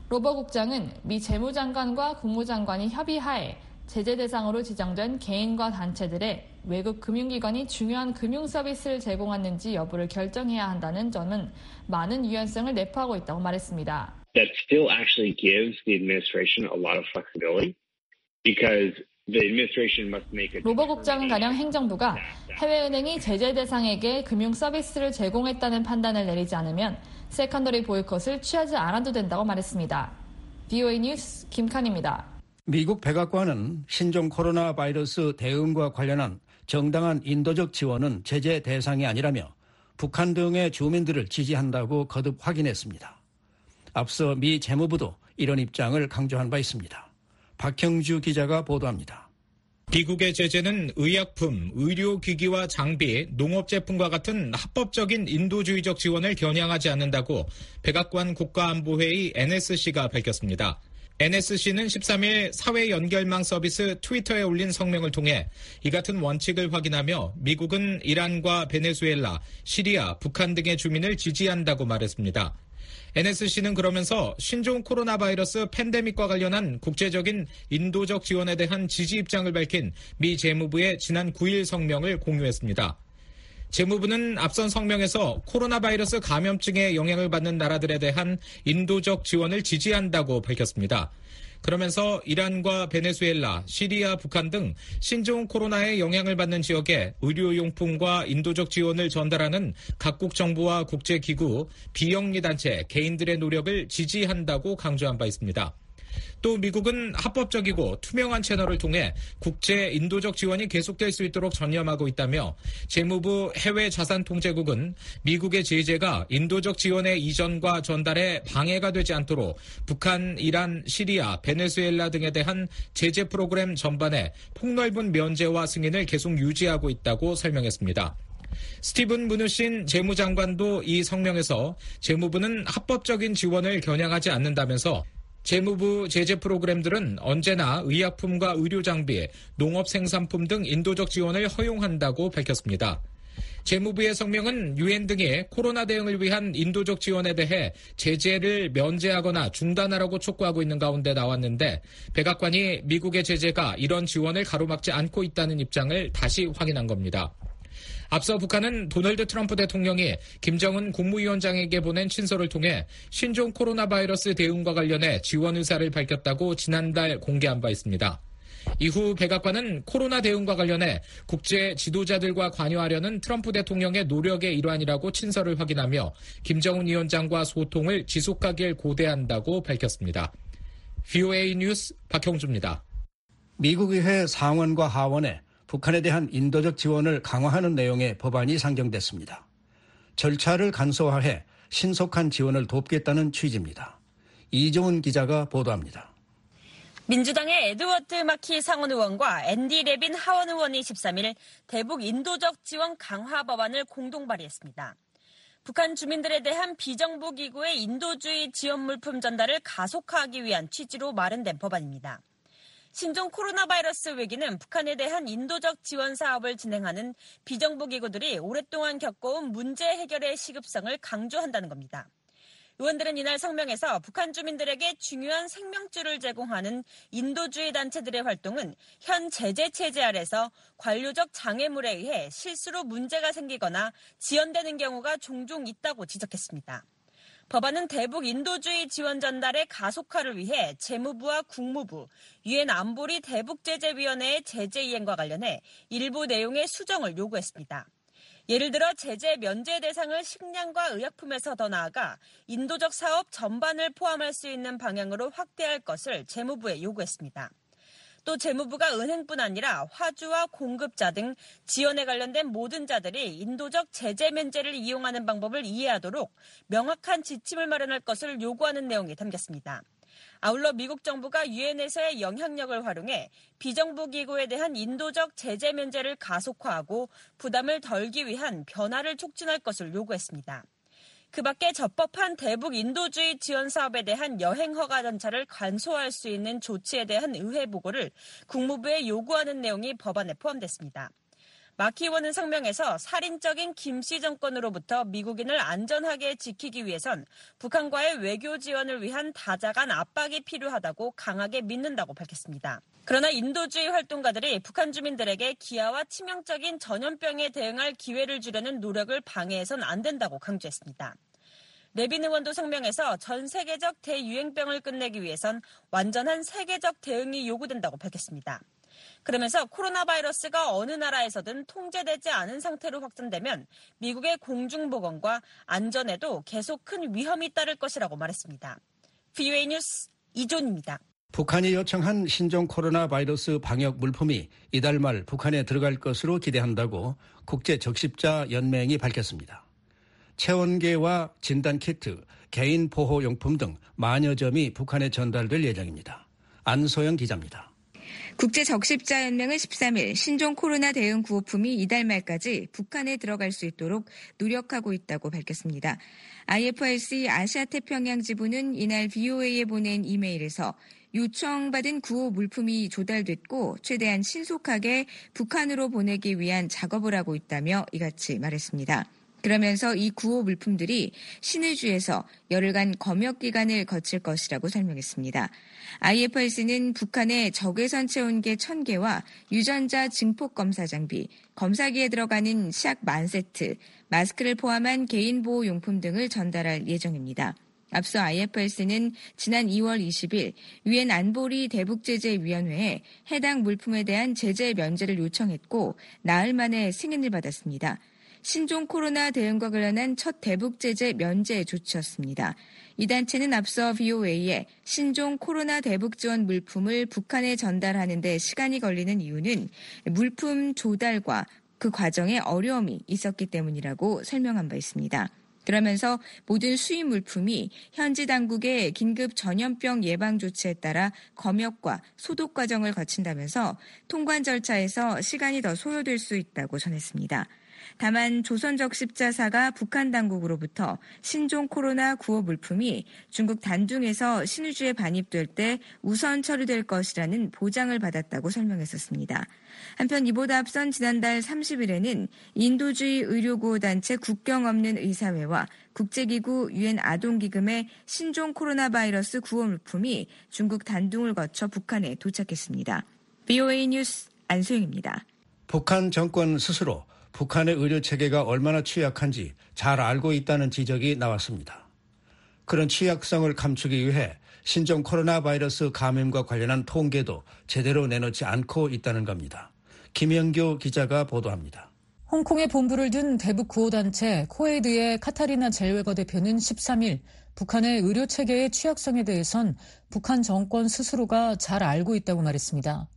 로버 국장은 미 재무장관과 국무장관이 협의하에 제재 대상으로 지정된 개인과 단체들의 외국 금융기관이 중요한 금융 서비스를 제공하는지 여부를 결정해야 한다는 점은 많은 유연성을 내포하고 있다고 말했습니다. That still actually gives the administration a lot of flexibility because the administration must make a 로버 국장은 가령 행정부가 해외은행이 제재 대상에게 금융 서비스를 제공했다는 판단을 내리지 않으면 세컨더리 보이콧을 취하지 않아도 된다고 말했습니다. 브이오에이 뉴스 김칸입니다. 미국 백악관은 신종 코로나 바이러스 대응과 관련한 정당한 인도적 지원은 제재 대상이 아니라며 북한 등의 주민들을 지지한다고 거듭 확인했습니다. 앞서 미 재무부도 이런 입장을 강조한 바 있습니다. 박형주 기자가 보도합니다. 미국의 제재는 의약품, 의료기기와 장비, 농업제품과 같은 합법적인 인도주의적 지원을 겨냥하지 않는다고 백악관 국가안보회의 엔에스씨가 밝혔습니다. 엔에스씨는 십삼 일 사회 연결망 서비스 트위터에 올린 성명을 통해 이 같은 원칙을 확인하며 미국은 이란과 베네수엘라, 시리아, 북한 등의 주민을 지지한다고 말했습니다. 엔에스씨는 그러면서 신종 코로나 바이러스 팬데믹과 관련한 국제적인 인도적 지원에 대한 지지 입장을 밝힌 미 재무부의 지난 구 일 성명을 공유했습니다. 재무부는 앞선 성명에서 코로나 바이러스 감염증에 영향을 받는 나라들에 대한 인도적 지원을 지지한다고 밝혔습니다. 그러면서 이란과 베네수엘라, 시리아, 북한 등 신종 코로나에 영향을 받는 지역에 의료용품과 인도적 지원을 전달하는 각국 정부와 국제기구, 비영리 단체, 개인들의 노력을 지지한다고 강조한 바 있습니다. 또 미국은 합법적이고 투명한 채널을 통해 국제 인도적 지원이 계속될 수 있도록 전념하고 있다며 재무부 해외자산통제국은 미국의 제재가 인도적 지원의 이전과 전달에 방해가 되지 않도록 북한, 이란, 시리아, 베네수엘라 등에 대한 제재 프로그램 전반에 폭넓은 면제와 승인을 계속 유지하고 있다고 설명했습니다. 스티븐 무누신 재무장관도 이 성명에서 재무부는 합법적인 지원을 겨냥하지 않는다면서 재무부 제재 프로그램들은 언제나 의약품과 의료장비, 농업생산품 등 인도적 지원을 허용한다고 밝혔습니다. 재무부의 성명은 유엔 등이 코로나 대응을 위한 인도적 지원에 대해 제재를 면제하거나 중단하라고 촉구하고 있는 가운데 나왔는데 백악관이 미국의 제재가 이런 지원을 가로막지 않고 있다는 입장을 다시 확인한 겁니다. 앞서 북한은 도널드 트럼프 대통령이 김정은 국무위원장에게 보낸 친서를 통해 신종 코로나 바이러스 대응과 관련해 지원 의사를 밝혔다고 지난달 공개한 바 있습니다. 이후 백악관은 코로나 대응과 관련해 국제 지도자들과 관여하려는 트럼프 대통령의 노력의 일환이라고 친서를 확인하며 김정은 위원장과 소통을 지속하길 고대한다고 밝혔습니다. 브이오에이 뉴스 박형주입니다. 미국 의회 상원과 하원에 북한에 대한 인도적 지원을 강화하는 내용의 법안이 상정됐습니다. 절차를 간소화해 신속한 지원을 돕겠다는 취지입니다. 이종훈 기자가 보도합니다. 민주당의 에드워드 마키 상원 의원과 앤디 레빈 하원 의원이 십삼 일 대북 인도적 지원 강화 법안을 공동 발의했습니다. 북한 주민들에 대한 비정부 기구의 인도주의 지원 물품 전달을 가속화하기 위한 취지로 마련된 법안입니다. 신종 코로나 바이러스 위기는 북한에 대한 인도적 지원 사업을 진행하는 비정부 기구들이 오랫동안 겪어온 문제 해결의 시급성을 강조한다는 겁니다. 의원들은 이날 성명에서 북한 주민들에게 중요한 생명줄을 제공하는 인도주의 단체들의 활동은 현 제재 체제 아래서 관료적 장애물에 의해 실수로 문제가 생기거나 지연되는 경우가 종종 있다고 지적했습니다. 법안은 대북 인도주의 지원 전달의 가속화를 위해 재무부와 국무부, 유엔 안보리 대북제재위원회의 제재 이행과 관련해 일부 내용의 수정을 요구했습니다. 예를 들어 제재 면제 대상을 식량과 의약품에서 더 나아가 인도적 사업 전반을 포함할 수 있는 방향으로 확대할 것을 재무부에 요구했습니다. 또 재무부가 은행뿐 아니라 화주와 공급자 등 지원에 관련된 모든 자들이 인도적 제재 면제를 이용하는 방법을 이해하도록 명확한 지침을 마련할 것을 요구하는 내용이 담겼습니다. 아울러 미국 정부가 유엔에서의 영향력을 활용해 비정부 기구에 대한 인도적 제재 면제를 가속화하고 부담을 덜기 위한 변화를 촉진할 것을 요구했습니다. 그 밖에 적법한 대북 인도주의 지원 사업에 대한 여행 허가 절차를 간소화할 수 있는 조치에 대한 의회 보고를 국무부에 요구하는 내용이 법안에 포함됐습니다. 마키 의원은 성명에서 살인적인 김씨 정권으로부터 미국인을 안전하게 지키기 위해선 북한과의 외교 지원을 위한 다자간 압박이 필요하다고 강하게 믿는다고 밝혔습니다. 그러나 인도주의 활동가들이 북한 주민들에게 기아와 치명적인 전염병에 대응할 기회를 주려는 노력을 방해해선 안 된다고 강조했습니다. 레빈 의원도 성명에서 전 세계적 대유행병을 끝내기 위해선 완전한 세계적 대응이 요구된다고 밝혔습니다. 그러면서 코로나 바이러스가 어느 나라에서든 통제되지 않은 상태로 확산되면 미국의 공중보건과 안전에도 계속 큰 위험이 따를 것이라고 말했습니다. 브이오에이 뉴스 이존입니다. 북한이 요청한 신종 코로나 바이러스 방역 물품이 이달 말 북한에 들어갈 것으로 기대한다고 국제적십자 연맹이 밝혔습니다. 체온계와 진단키트, 개인 보호용품 등 만여 점이 북한에 전달될 예정입니다. 안소영 기자입니다. 국제적십자연맹은 십삼 일 신종 코로나 대응 구호품이 이달 말까지 북한에 들어갈 수 있도록 노력하고 있다고 밝혔습니다. 아이에프알씨 아시아태평양 지부는 이날 브이오에이에 보낸 이메일에서 요청받은 구호 물품이 조달됐고 최대한 신속하게 북한으로 보내기 위한 작업을 하고 있다며 이같이 말했습니다. 그러면서 이 구호 물품들이 신의주에서 열흘간 검역 기간을 거칠 것이라고 설명했습니다. 아이에프알씨는 북한에 적외선 체온계 천 개와 유전자 증폭 검사 장비, 검사기에 들어가는 샥 만 세트, 마스크를 포함한 개인 보호 용품 등을 전달할 예정입니다. 앞서 아이에프알씨는 지난 이월 이십일 유엔 안보리 대북제재위원회에 해당 물품에 대한 제재 면제를 요청했고 나흘 만에 승인을 받았습니다. 신종 코로나 대응과 관련한 첫 대북 제재 면제 조치였습니다. 이 단체는 앞서 브이오에이에 신종 코로나 대북 지원 물품을 북한에 전달하는 데 시간이 걸리는 이유는 물품 조달과 그 과정에 어려움이 있었기 때문이라고 설명한 바 있습니다. 그러면서 모든 수입 물품이 현지 당국의 긴급 전염병 예방 조치에 따라 검역과 소독 과정을 거친다면서 통관 절차에서 시간이 더 소요될 수 있다고 전했습니다. 다만 조선적십자사가 북한 당국으로부터 신종 코로나 구호 물품이 중국 단둥에서 신의주에 반입될 때 우선 처리될 것이라는 보장을 받았다고 설명했었습니다. 한편 이보다 앞선 지난달 삼십 일에는 인도주의 의료구호단체 국경 없는 의사회와 국제기구 유엔 아동기금의 신종 코로나 바이러스 구호 물품이 중국 단둥을 거쳐 북한에 도착했습니다. 브이오에이 뉴스 안소영입니다. 북한 정권 스스로 북한의 의료체계가 얼마나 취약한지 잘 알고 있다는 지적이 나왔습니다. 그런 취약성을 감추기 위해 신종 코로나 바이러스 감염과 관련한 통계도 제대로 내놓지 않고 있다는 겁니다. 김영교 기자가 보도합니다. 홍콩에 본부를 둔 대북 구호단체 코에이드의 카타리나 젤웨거 대표는 십삼 일 북한의 의료체계의 취약성에 대해선 북한 정권 스스로가 잘 알고 있다고 말했습니다.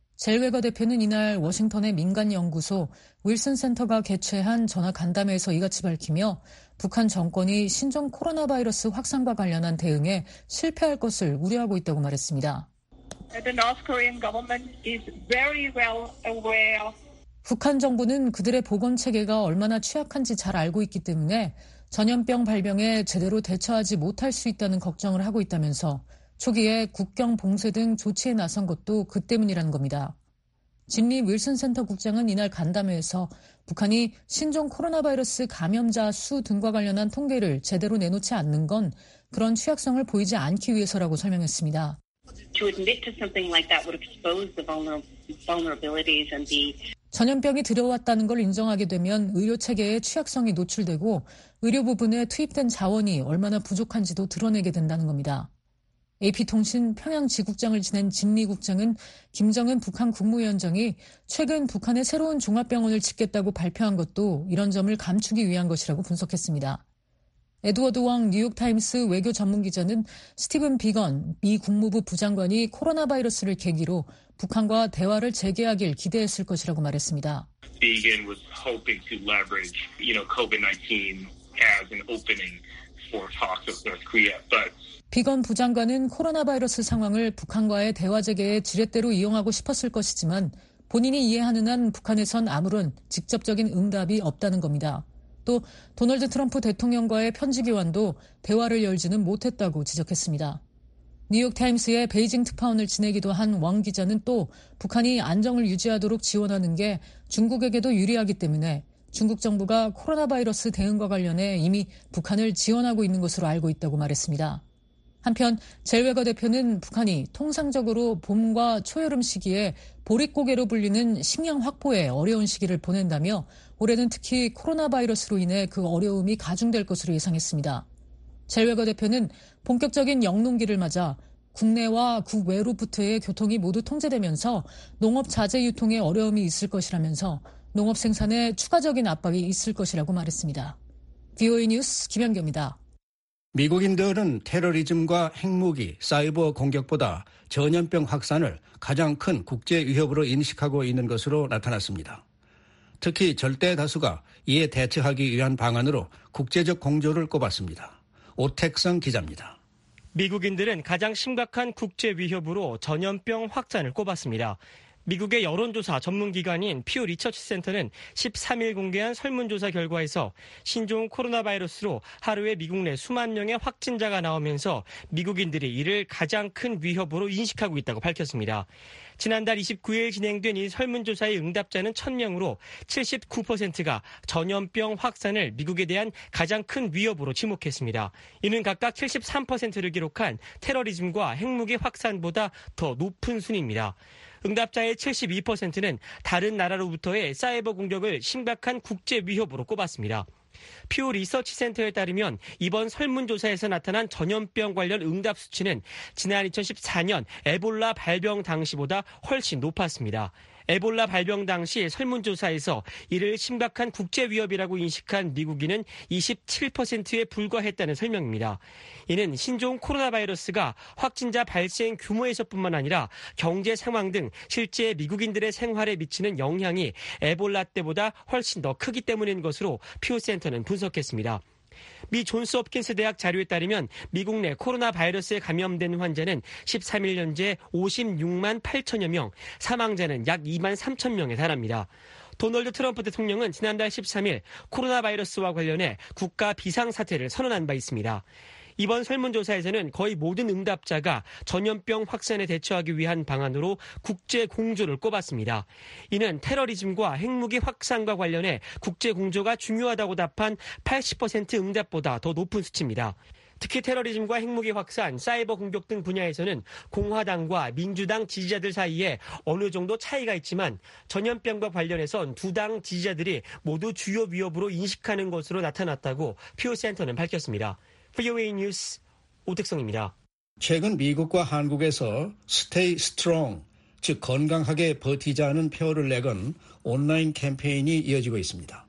젤웨거 대표는 이날 워싱턴의 민간연구소 윌슨 센터가 개최한 전화 간담회에서 이같이 밝히며 북한 정권이 신종 코로나 바이러스 확산과 관련한 대응에 실패할 것을 우려하고 있다고 말했습니다. The North Korean government is very well aware. 북한 정부는 그들의 보건체계가 얼마나 취약한지 잘 알고 있기 때문에 전염병 발병에 제대로 대처하지 못할 수 있다는 걱정을 하고 있다면서 초기에 국경 봉쇄 등 조치에 나선 것도 그 때문이라는 겁니다. 진리 윌슨 센터 국장은 이날 간담회에서 북한이 신종 코로나 바이러스 감염자 수 등과 관련한 통계를 제대로 내놓지 않는 건 그런 취약성을 보이지 않기 위해서라고 설명했습니다. To admit to something like that would expose the vulnerabilities and the 전염병이 들어왔다는 걸 인정하게 되면 의료체계의 취약성이 노출되고 의료 부분에 투입된 자원이 얼마나 부족한지도 드러내게 된다는 겁니다. 에이피통신 평양지국장을 지낸 진리 국장은 김정은 북한 국무위원장이 최근 북한에 새로운 종합병원을 짓겠다고 발표한 것도 이런 점을 감추기 위한 것이라고 분석했습니다. 에드워드 왕 뉴욕타임스 외교 전문기자는 스티븐 비건 미 국무부 부장관이 코로나 바이러스를 계기로 북한과 대화를 재개하길 기대했을 것이라고 말했습니다. Bigon was hoping to leverage, you know, 코비드 나인틴 as an opening for talks with North Korea, but 비건 부장관은 코로나 바이러스 상황을 북한과의 대화 재개의 지렛대로 이용하고 싶었을 것이지만 본인이 이해하는 한 북한에선 아무런 직접적인 응답이 없다는 겁니다. 또 도널드 트럼프 대통령과의 편지 교환도 대화를 열지는 못했다고 지적했습니다. 뉴욕타임스의 베이징 특파원을 지내기도 한 왕 기자는 또 북한이 안정을 유지하도록 지원하는 게 중국에게도 유리하기 때문에 중국 정부가 코로나 바이러스 대응과 관련해 이미 북한을 지원하고 있는 것으로 알고 있다고 말했습니다. 한편 젤웨거 대표는 북한이 통상적으로 봄과 초여름 시기에 보릿고개로 불리는 식량 확보에 어려운 시기를 보낸다며 올해는 특히 코로나 바이러스로 인해 그 어려움이 가중될 것으로 예상했습니다. 젤웨거 대표는 본격적인 영농기를 맞아 국내와 국외로부터의 교통이 모두 통제되면서 농업 자재 유통에 어려움이 있을 것이라면서 농업 생산에 추가적인 압박이 있을 것이라고 말했습니다. 브이오에이 뉴스 김현경입니다. 미국인들은 테러리즘과 핵무기, 사이버 공격보다 전염병 확산을 가장 큰 국제 위협으로 인식하고 있는 것으로 나타났습니다. 특히 절대 다수가 이에 대처하기 위한 방안으로 국제적 공조를 꼽았습니다. 오택성 기자입니다. 미국인들은 가장 심각한 국제 위협으로 전염병 확산을 꼽았습니다. 미국의 여론조사 전문기관인 퓨 리서치 센터는 십삼 일 공개한 설문조사 결과에서 신종 코로나 바이러스로 하루에 미국 내 수만 명의 확진자가 나오면서 미국인들이 이를 가장 큰 위협으로 인식하고 있다고 밝혔습니다. 지난달 이십구 일 진행된 이 설문조사의 응답자는 천 명으로 칠십구 퍼센트가 전염병 확산을 미국에 대한 가장 큰 위협으로 지목했습니다. 이는 각각 칠십삼 퍼센트를 기록한 테러리즘과 핵무기 확산보다 더 높은 순위입니다. 응답자의 칠십이 퍼센트는 다른 나라로부터의 사이버 공격을 심각한 국제 위협으로 꼽았습니다. 퓨 리서치 센터에 따르면 이번 설문조사에서 나타난 전염병 관련 응답 수치는 지난 이천십사 년 에볼라 발병 당시보다 훨씬 높았습니다. 에볼라 발병 당시 설문조사에서 이를 심각한 국제 위협이라고 인식한 미국인은 이십칠 퍼센트에 불과했다는 설명입니다. 이는 신종 코로나 바이러스가 확진자 발생 규모에서뿐만 아니라 경제 상황 등 실제 미국인들의 생활에 미치는 영향이 에볼라 때보다 훨씬 더 크기 때문인 것으로 퓨 센터는 분석했습니다. 미 존스 홉킨스 대학 자료에 따르면 미국 내 코로나 바이러스에 감염된 환자는 십삼 일 현재 오십육만 팔천여 명, 사망자는 약 이만 삼천 명에 달합니다. 도널드 트럼프 대통령은 지난달 십삼 일 코로나 바이러스와 관련해 국가 비상사태를 선언한 바 있습니다. 이번 설문조사에서는 거의 모든 응답자가 전염병 확산에 대처하기 위한 방안으로 국제 공조를 꼽았습니다. 이는 테러리즘과 핵무기 확산과 관련해 국제 공조가 중요하다고 답한 팔십 퍼센트 응답보다 더 높은 수치입니다. 특히 테러리즘과 핵무기 확산, 사이버 공격 등 분야에서는 공화당과 민주당 지지자들 사이에 어느 정도 차이가 있지만 전염병과 관련해선 두 당 지지자들이 모두 주요 위협으로 인식하는 것으로 나타났다고 퓨 센터는 밝혔습니다. 브이오에이 뉴스 오택성입니다. 최근 미국과 한국에서 Stay Strong, 즉 건강하게 버티자는 표어를 내건 온라인 캠페인이 이어지고 있습니다.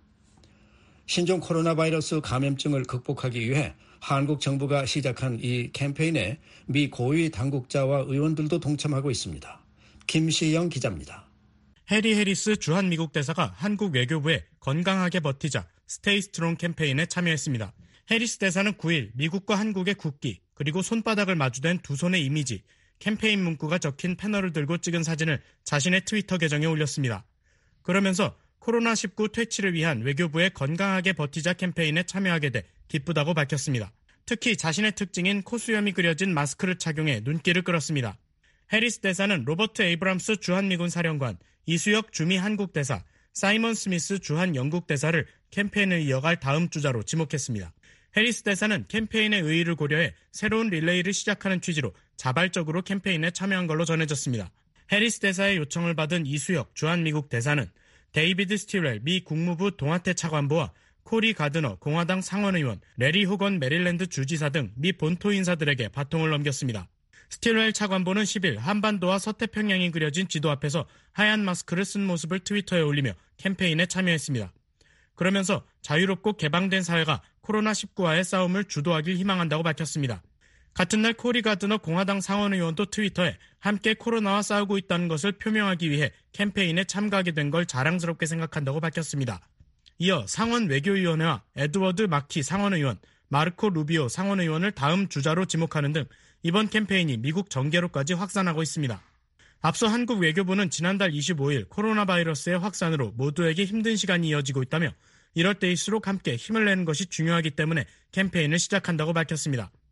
신종 코로나 바이러스 감염증을 극복하기 위해 한국 정부가 시작한 이 캠페인에 미 고위 당국자와 의원들도 동참하고 있습니다. 김시영 기자입니다. 해리 해리스 주한 미국 대사가 한국 외교부의 건강하게 버티자 Stay Strong 캠페인에 참여했습니다. 해리스 대사는 구 일 미국과 한국의 국기 그리고 손바닥을 마주댄 두 손의 이미지, 캠페인 문구가 적힌 패널을 들고 찍은 사진을 자신의 트위터 계정에 올렸습니다. 그러면서 코로나 십구 퇴치를 위한 외교부의 건강하게 버티자 캠페인에 참여하게 돼 기쁘다고 밝혔습니다. 특히 자신의 특징인 코수염이 그려진 마스크를 착용해 눈길을 끌었습니다. 해리스 대사는 로버트 에이브람스 주한미군 사령관, 이수혁 주미 한국 대사, 사이먼 스미스 주한 영국 대사를 캠페인을 이어갈 다음 주자로 지목했습니다. 해리스 대사는 캠페인의 의의를 고려해 새로운 릴레이를 시작하는 취지로 자발적으로 캠페인에 참여한 걸로 전해졌습니다. 해리스 대사의 요청을 받은 이수혁 주한미국 대사는 데이비드 스티웰 미 국무부 동아태 차관보와 코리 가드너 공화당 상원의원, 레리 호건 메릴랜드 주지사 등 미 본토 인사들에게 바통을 넘겼습니다. 스틸웰 차관보는 십 일 한반도와 서태평양이 그려진 지도 앞에서 하얀 마스크를 쓴 모습을 트위터에 올리며 캠페인에 참여했습니다. 그러면서 자유롭고 개방된 사회가 코로나 십구와의 싸움을 주도하길 희망한다고 밝혔습니다. 같은 날 코리 가드너 공화당 상원의원도 트위터에 함께 코로나와 싸우고 있다는 것을 표명하기 위해 캠페인에 참가하게 된 걸 자랑스럽게 생각한다고 밝혔습니다. 이어 상원 외교위원회와 에드워드 마키 상원의원, 마르코 루비오 상원의원을 다음 주자로 지목하는 등 이번 캠페인이 미국 정계로까지 확산하고 있습니다. 앞서 한국 외교부는 지난달 이십오 일 코로나 바이러스의 확산으로 모두에게 힘든 시간이 이어지고 있다며 이럴 때일수록 함께 힘을 내는 것이 중요하기 때문에 캠페인을 시작한다고 밝혔습니다.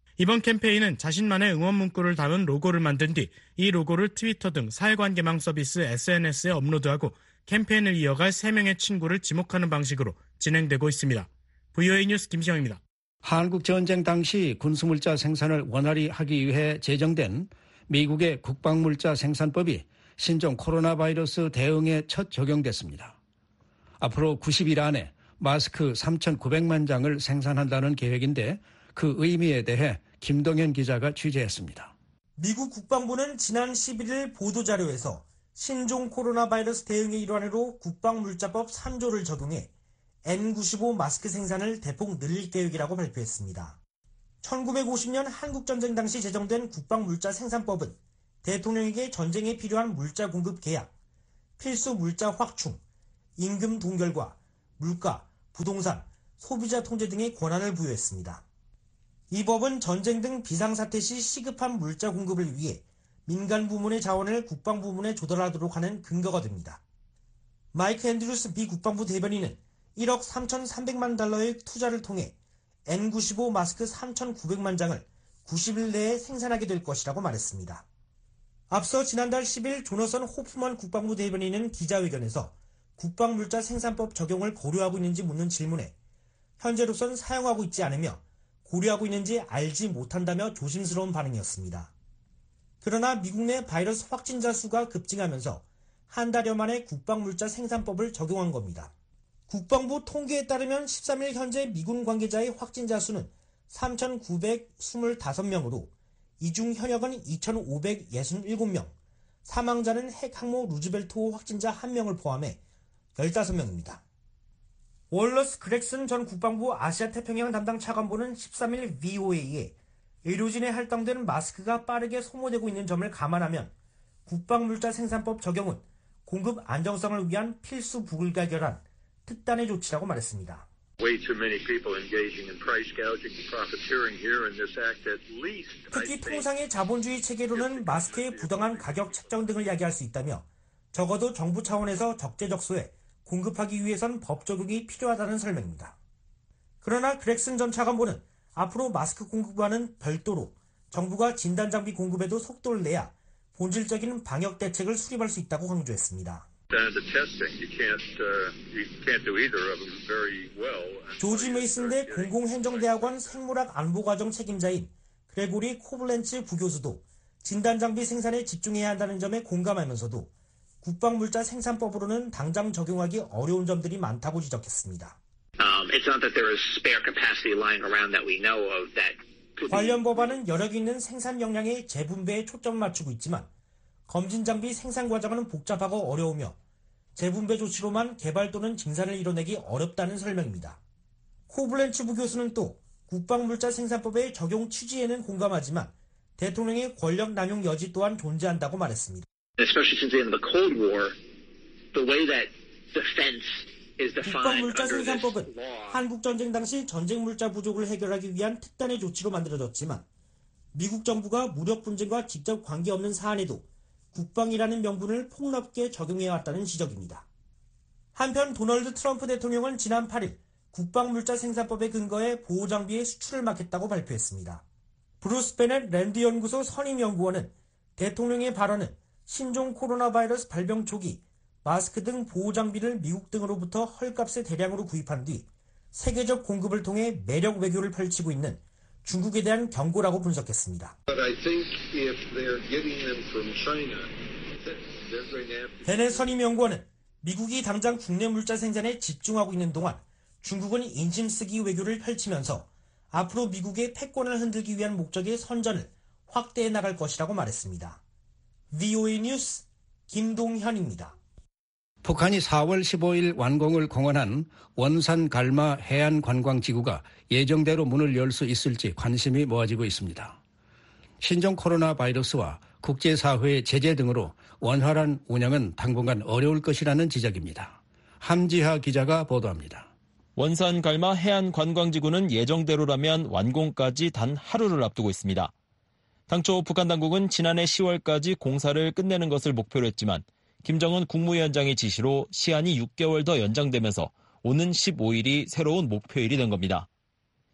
이번 캠페인은 자신만의 응원 문구를 담은 로고를 만든 뒤 이 로고를 트위터 등 사회관계망 서비스 에스엔에스에 업로드하고 캠페인을 이어갈 세 명의 친구를 지목하는 방식으로 진행되고 있습니다. 브이오에이 뉴스 김시영입니다. 한국 전쟁 당시 군수물자 생산을 원활히 하기 위해 제정된 미국의 국방물자 생산법이 신종 코로나 바이러스 대응에 첫 적용됐습니다. 앞으로 구십 일 안에 마스크 삼천구백만 장을 생산한다는 계획인데 그 의미에 대해 김동현 기자가 취재했습니다. 미국 국방부는 지난 십일 일 보도자료에서 신종 코로나 바이러스 대응의 일환으로 국방물자법 삼 조를 적용해 엔 구십오 마스크 생산을 대폭 늘릴 계획이라고 발표했습니다. 천구백오십 년 한국전쟁 당시 제정된 국방물자 생산법은 대통령에게 전쟁에 필요한 물자 공급 계약, 필수 물자 확충, 임금 동결과 물가, 부동산, 소비자 통제 등의 권한을 부여했습니다. 이 법은 전쟁 등 비상사태 시 시급한 물자 공급을 위해 민간 부문의 자원을 국방부문에 조달하도록 하는 근거가 됩니다. 마이크 앤드루스 미 국방부 대변인은 일억 삼천삼백만 달러의 투자를 통해 엔 구십오 마스크 삼천구백만 장을 구십 일 내에 생산하게 될 것이라고 말했습니다. 앞서 지난달 십 일 조너선 호프먼 국방부 대변인은 기자회견에서 국방물자 생산법 적용을 고려하고 있는지 묻는 질문에 현재로선 사용하고 있지 않으며 고려하고 있는지 알지 못한다며 조심스러운 반응이었습니다. 그러나 미국 내 바이러스 확진자 수가 급증하면서 한 달여 만에 국방물자 생산법을 적용한 겁니다. 국방부 통계에 따르면 십삼 일 현재 미군 관계자의 확진자 수는 삼천구백이십오 명으로 이 중 현역은 이천오백육십칠 명, 사망자는 핵 항모 루즈벨트호 확진자 한 명을 포함해 십오 명입니다. 월러스 그렉슨 전 국방부 아시아태평양 담당 차관보는 십삼 일 브이오에이에 의료진에 할당된 마스크가 빠르게 소모되고 있는 점을 감안하면 국방물자 생산법 적용은 공급 안정성을 위한 필수 불가결한 특단의 조치라고 말했습니다. 특히 통상의 자본주의 체계로는 마스크의 부당한 가격 책정 등을 야기할 수 있다며 적어도 정부 차원에서 적재적소에 공급하기 위해선 법 적용이 필요하다는 설명입니다. 그러나 그렉슨 전 차관보는 앞으로 마스크 공급과는 별도로 정부가 진단장비 공급에도 속도를 내야 본질적인 방역 대책을 수립할 수 있다고 강조했습니다. 조지 메이슨대 공공행정대학원 생물학 안보과정 책임자인 그레고리 코블렌츠 부교수도 진단장비 생산에 집중해야 한다는 점에 공감하면서도 국방물자 생산법으로는 당장 적용하기 어려운 점들이 많다고 지적했습니다. 관련 법안은 여력 있는 생산 역량의 재분배에 초점을 맞추고 있지만 검진장비 생산 과정은 복잡하고 어려우며 재분배 조치로만 개발 또는 증산을 이뤄내기 어렵다는 설명입니다. 코블렌츠 부교수는 또 국방물자 생산법의 적용 취지에는 공감하지만 대통령의 권력 남용 여지 또한 존재한다고 말했습니다. 국방물자 생산법은 한국전쟁 당시 전쟁물자 부족을 해결하기 위한 특단의 조치로 만들어졌지만 미국 정부가 무력 분쟁과 직접 관계없는 사안에도 국방이라는 명분을 폭넓게 적용해왔다는 지적입니다. 한편 도널드 트럼프 대통령은 지난 팔 일 국방물자 생산법에 근거해 보호장비의 수출을 막겠다고 발표했습니다. 브루스 베넷 랜드 연구소 선임연구원은 대통령의 발언은 신종 코로나 바이러스 발병 초기 마스크 등 보호장비를 미국 등으로부터 헐값에 대량으로 구입한 뒤 세계적 공급을 통해 매력 외교를 펼치고 있는 중국에 대한 경고라고 분석했습니다. 베넷 선임연구원은 미국이 당장 국내 물자 생산에 집중하고 있는 동안 중국은 인심 쓰기 외교를 펼치면서 앞으로 미국의 패권을 흔들기 위한 목적의 선전을 확대해 나갈 것이라고 말했습니다. 브이오에이 뉴스 김동현입니다. 북한이 사월 십오일 완공을 공언한 원산 갈마 해안관광지구가 예정대로 문을 열 수 있을지 관심이 모아지고 있습니다. 신종 코로나 바이러스와 국제사회의 제재 등으로 원활한 운영은 당분간 어려울 것이라는 지적입니다. 함지하 기자가 보도합니다. 원산 갈마 해안관광지구는 예정대로라면 완공까지 단 하루를 앞두고 있습니다. 당초 북한 당국은 지난해 시월까지 공사를 끝내는 것을 목표로 했지만 김정은 국무위원장의 지시로 시한이 육 개월 더 연장되면서 오는 십오일이 새로운 목표일이 된 겁니다.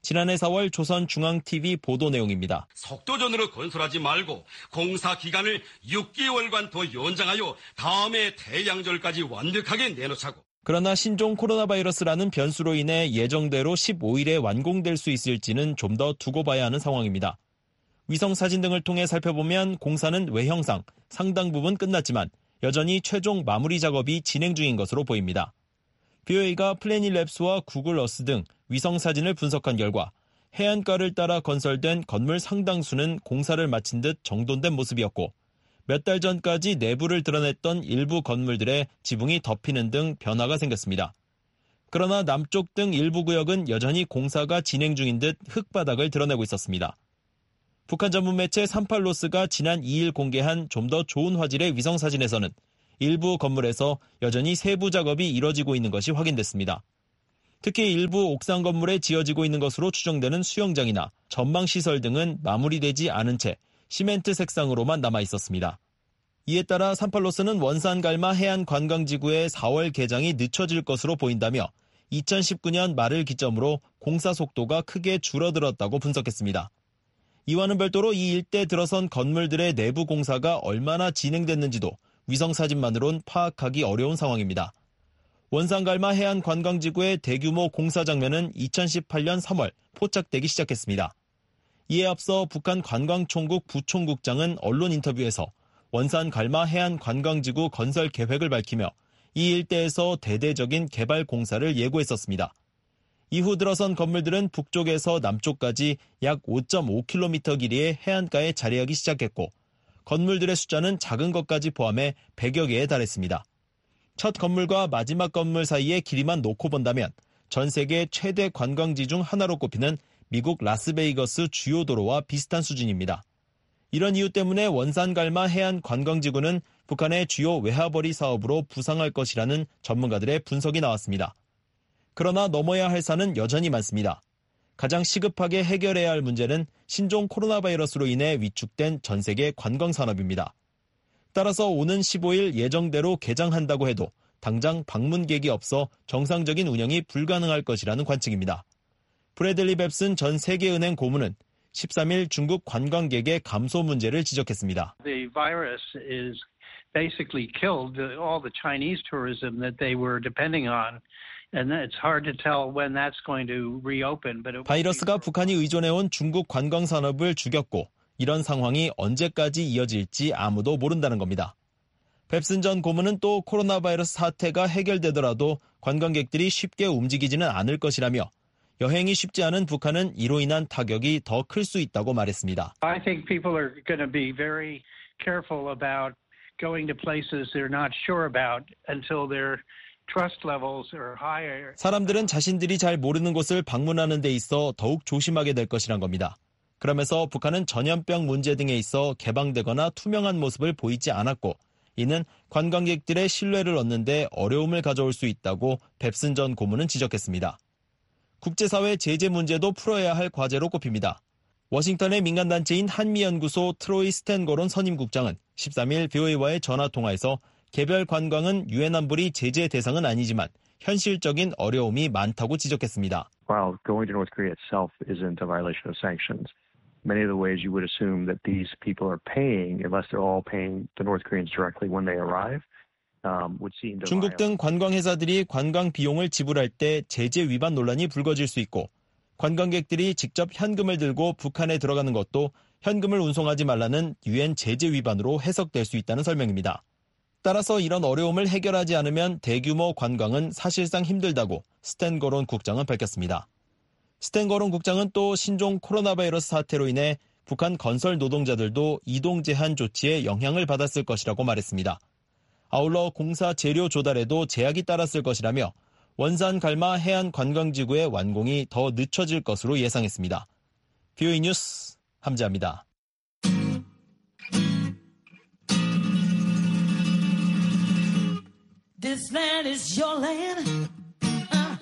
지난해 사월 조선중앙티비 보도 내용입니다. 속도전으로 건설하지 말고 공사 기간을 육 개월간 더 연장하여 다음해 태양절까지 완벽하게 내놓자고. 그러나 신종 코로나 바이러스라는 변수로 인해 예정대로 십오 일에 완공될 수 있을지는 좀 더 두고 봐야 하는 상황입니다. 위성사진 등을 통해 살펴보면 공사는 외형상 상당 부분 끝났지만 여전히 최종 마무리 작업이 진행 중인 것으로 보입니다. 비오에이가 플래닛랩스와 구글 어스 등 위성사진을 분석한 결과 해안가를 따라 건설된 건물 상당수는 공사를 마친 듯 정돈된 모습이었고 몇 달 전까지 내부를 드러냈던 일부 건물들의 지붕이 덮이는 등 변화가 생겼습니다. 그러나 남쪽 등 일부 구역은 여전히 공사가 진행 중인 듯 흙바닥을 드러내고 있었습니다. 북한 전문 매체 삼팔로스가 지난 이 일 공개한 좀 더 좋은 화질의 위성사진에서는 일부 건물에서 여전히 세부 작업이 이뤄지고 있는 것이 확인됐습니다. 특히 일부 옥상 건물에 지어지고 있는 것으로 추정되는 수영장이나 전망시설 등은 마무리되지 않은 채 시멘트 색상으로만 남아 있었습니다. 이에 따라 삼팔로스는 원산갈마 해안관광지구의 사월 개장이 늦춰질 것으로 보인다며 이천십구 년 말을 기점으로 공사 속도가 크게 줄어들었다고 분석했습니다. 이와는 별도로 이 일대 들어선 건물들의 내부 공사가 얼마나 진행됐는지도 위성사진만으론 파악하기 어려운 상황입니다. 원산갈마 해안관광지구의 대규모 공사 장면은 이천십팔 년 삼월 포착되기 시작했습니다. 이에 앞서 북한 관광총국 부총국장은 언론 인터뷰에서 원산갈마 해안관광지구 건설 계획을 밝히며 이 일대에서 대대적인 개발 공사를 예고했었습니다. 이후 들어선 건물들은 북쪽에서 남쪽까지 약 오 점 오 킬로미터 길이의 해안가에 자리하기 시작했고 건물들의 숫자는 작은 것까지 포함해 백여 개에 달했습니다. 첫 건물과 마지막 건물 사이의 길이만 놓고 본다면 전 세계 최대 관광지 중 하나로 꼽히는 미국 라스베이거스 주요 도로와 비슷한 수준입니다. 이런 이유 때문에 원산갈마 해안 관광지구는 북한의 주요 외화벌이 사업으로 부상할 것이라는 전문가들의 분석이 나왔습니다. 그러나 넘어야 할 산은 여전히 많습니다. 가장 시급하게 해결해야 할 문제는 신종 코로나 바이러스로 인해 위축된 전 세계 관광산업입니다. 따라서 오는 십오 일 예정대로 개장한다고 해도 당장 방문객이 없어 정상적인 운영이 불가능할 것이라는 관측입니다. 브래들리 뱁슨 전 세계은행 고문은 십삼 일 중국 관광객의 감소 문제를 지적했습니다. The virus is basically killed all the Chinese tourism that they were depending on. And it's hard to tell when that's going to reopen. But 바이러스가 북한이 의존해온 중국 관광 산업을 죽였고 이런 상황이 언제까지 이어질지 아무도 모른다는 겁니다. 뱁슨 전 고문은 또 코로나 바이러스 사태가 해결되더라도 관광객들이 쉽게 움직이지는 않을 것이라며 여행이 쉽지 않은 북한은 이로 인한 타격이 더 클 수 있다고 말했습니다. I think people are going to be very careful about going to places they're not sure about until they're 사람들은 자신들이 잘 모르는 곳을 방문하는 데 있어 더욱 조심하게 될 것이란 겁니다. 그러면서 북한은 전염병 문제 등에 있어 개방되거나 투명한 모습을 보이지 않았고 이는 관광객들의 신뢰를 얻는 데 어려움을 가져올 수 있다고 뱁슨 전 고문은 지적했습니다. 국제사회 제재 문제도 풀어야 할 과제로 꼽힙니다. 워싱턴의 민간단체인 한미연구소 트로이 스탠거론 선임국장은 십삼 일 비오에이와의 전화통화에서 개별 관광은 유엔 안보리 제재 대상은 아니지만 현실적인 어려움이 많다고 지적했습니다. While going to North Korea itself isn't a violation of sanctions, many of the ways you would assume that these people are paying, unless they're all paying the North Koreans directly when they arrive, um, would seem to 중국 등 관광회사들이 관광 비용을 지불할 때 제재 위반 논란이 불거질 수 있고 관광객들이 직접 현금을 들고 북한에 들어가는 것도 현금을 운송하지 말라는 유엔 제재 위반으로 해석될 수 있다는 설명입니다. 따라서 이런 어려움을 해결하지 않으면 대규모 관광은 사실상 힘들다고 스탠거론 국장은 밝혔습니다. 스탠거론 국장은 또 신종 코로나 바이러스 사태로 인해 북한 건설 노동자들도 이동 제한 조치에 영향을 받았을 것이라고 말했습니다. 아울러 공사 재료 조달에도 제약이 따랐을 것이라며 원산갈마 해안 관광지구의 완공이 더 늦춰질 것으로 예상했습니다. 비오에이 뉴스 함지아입니다. This land is your land. Uh.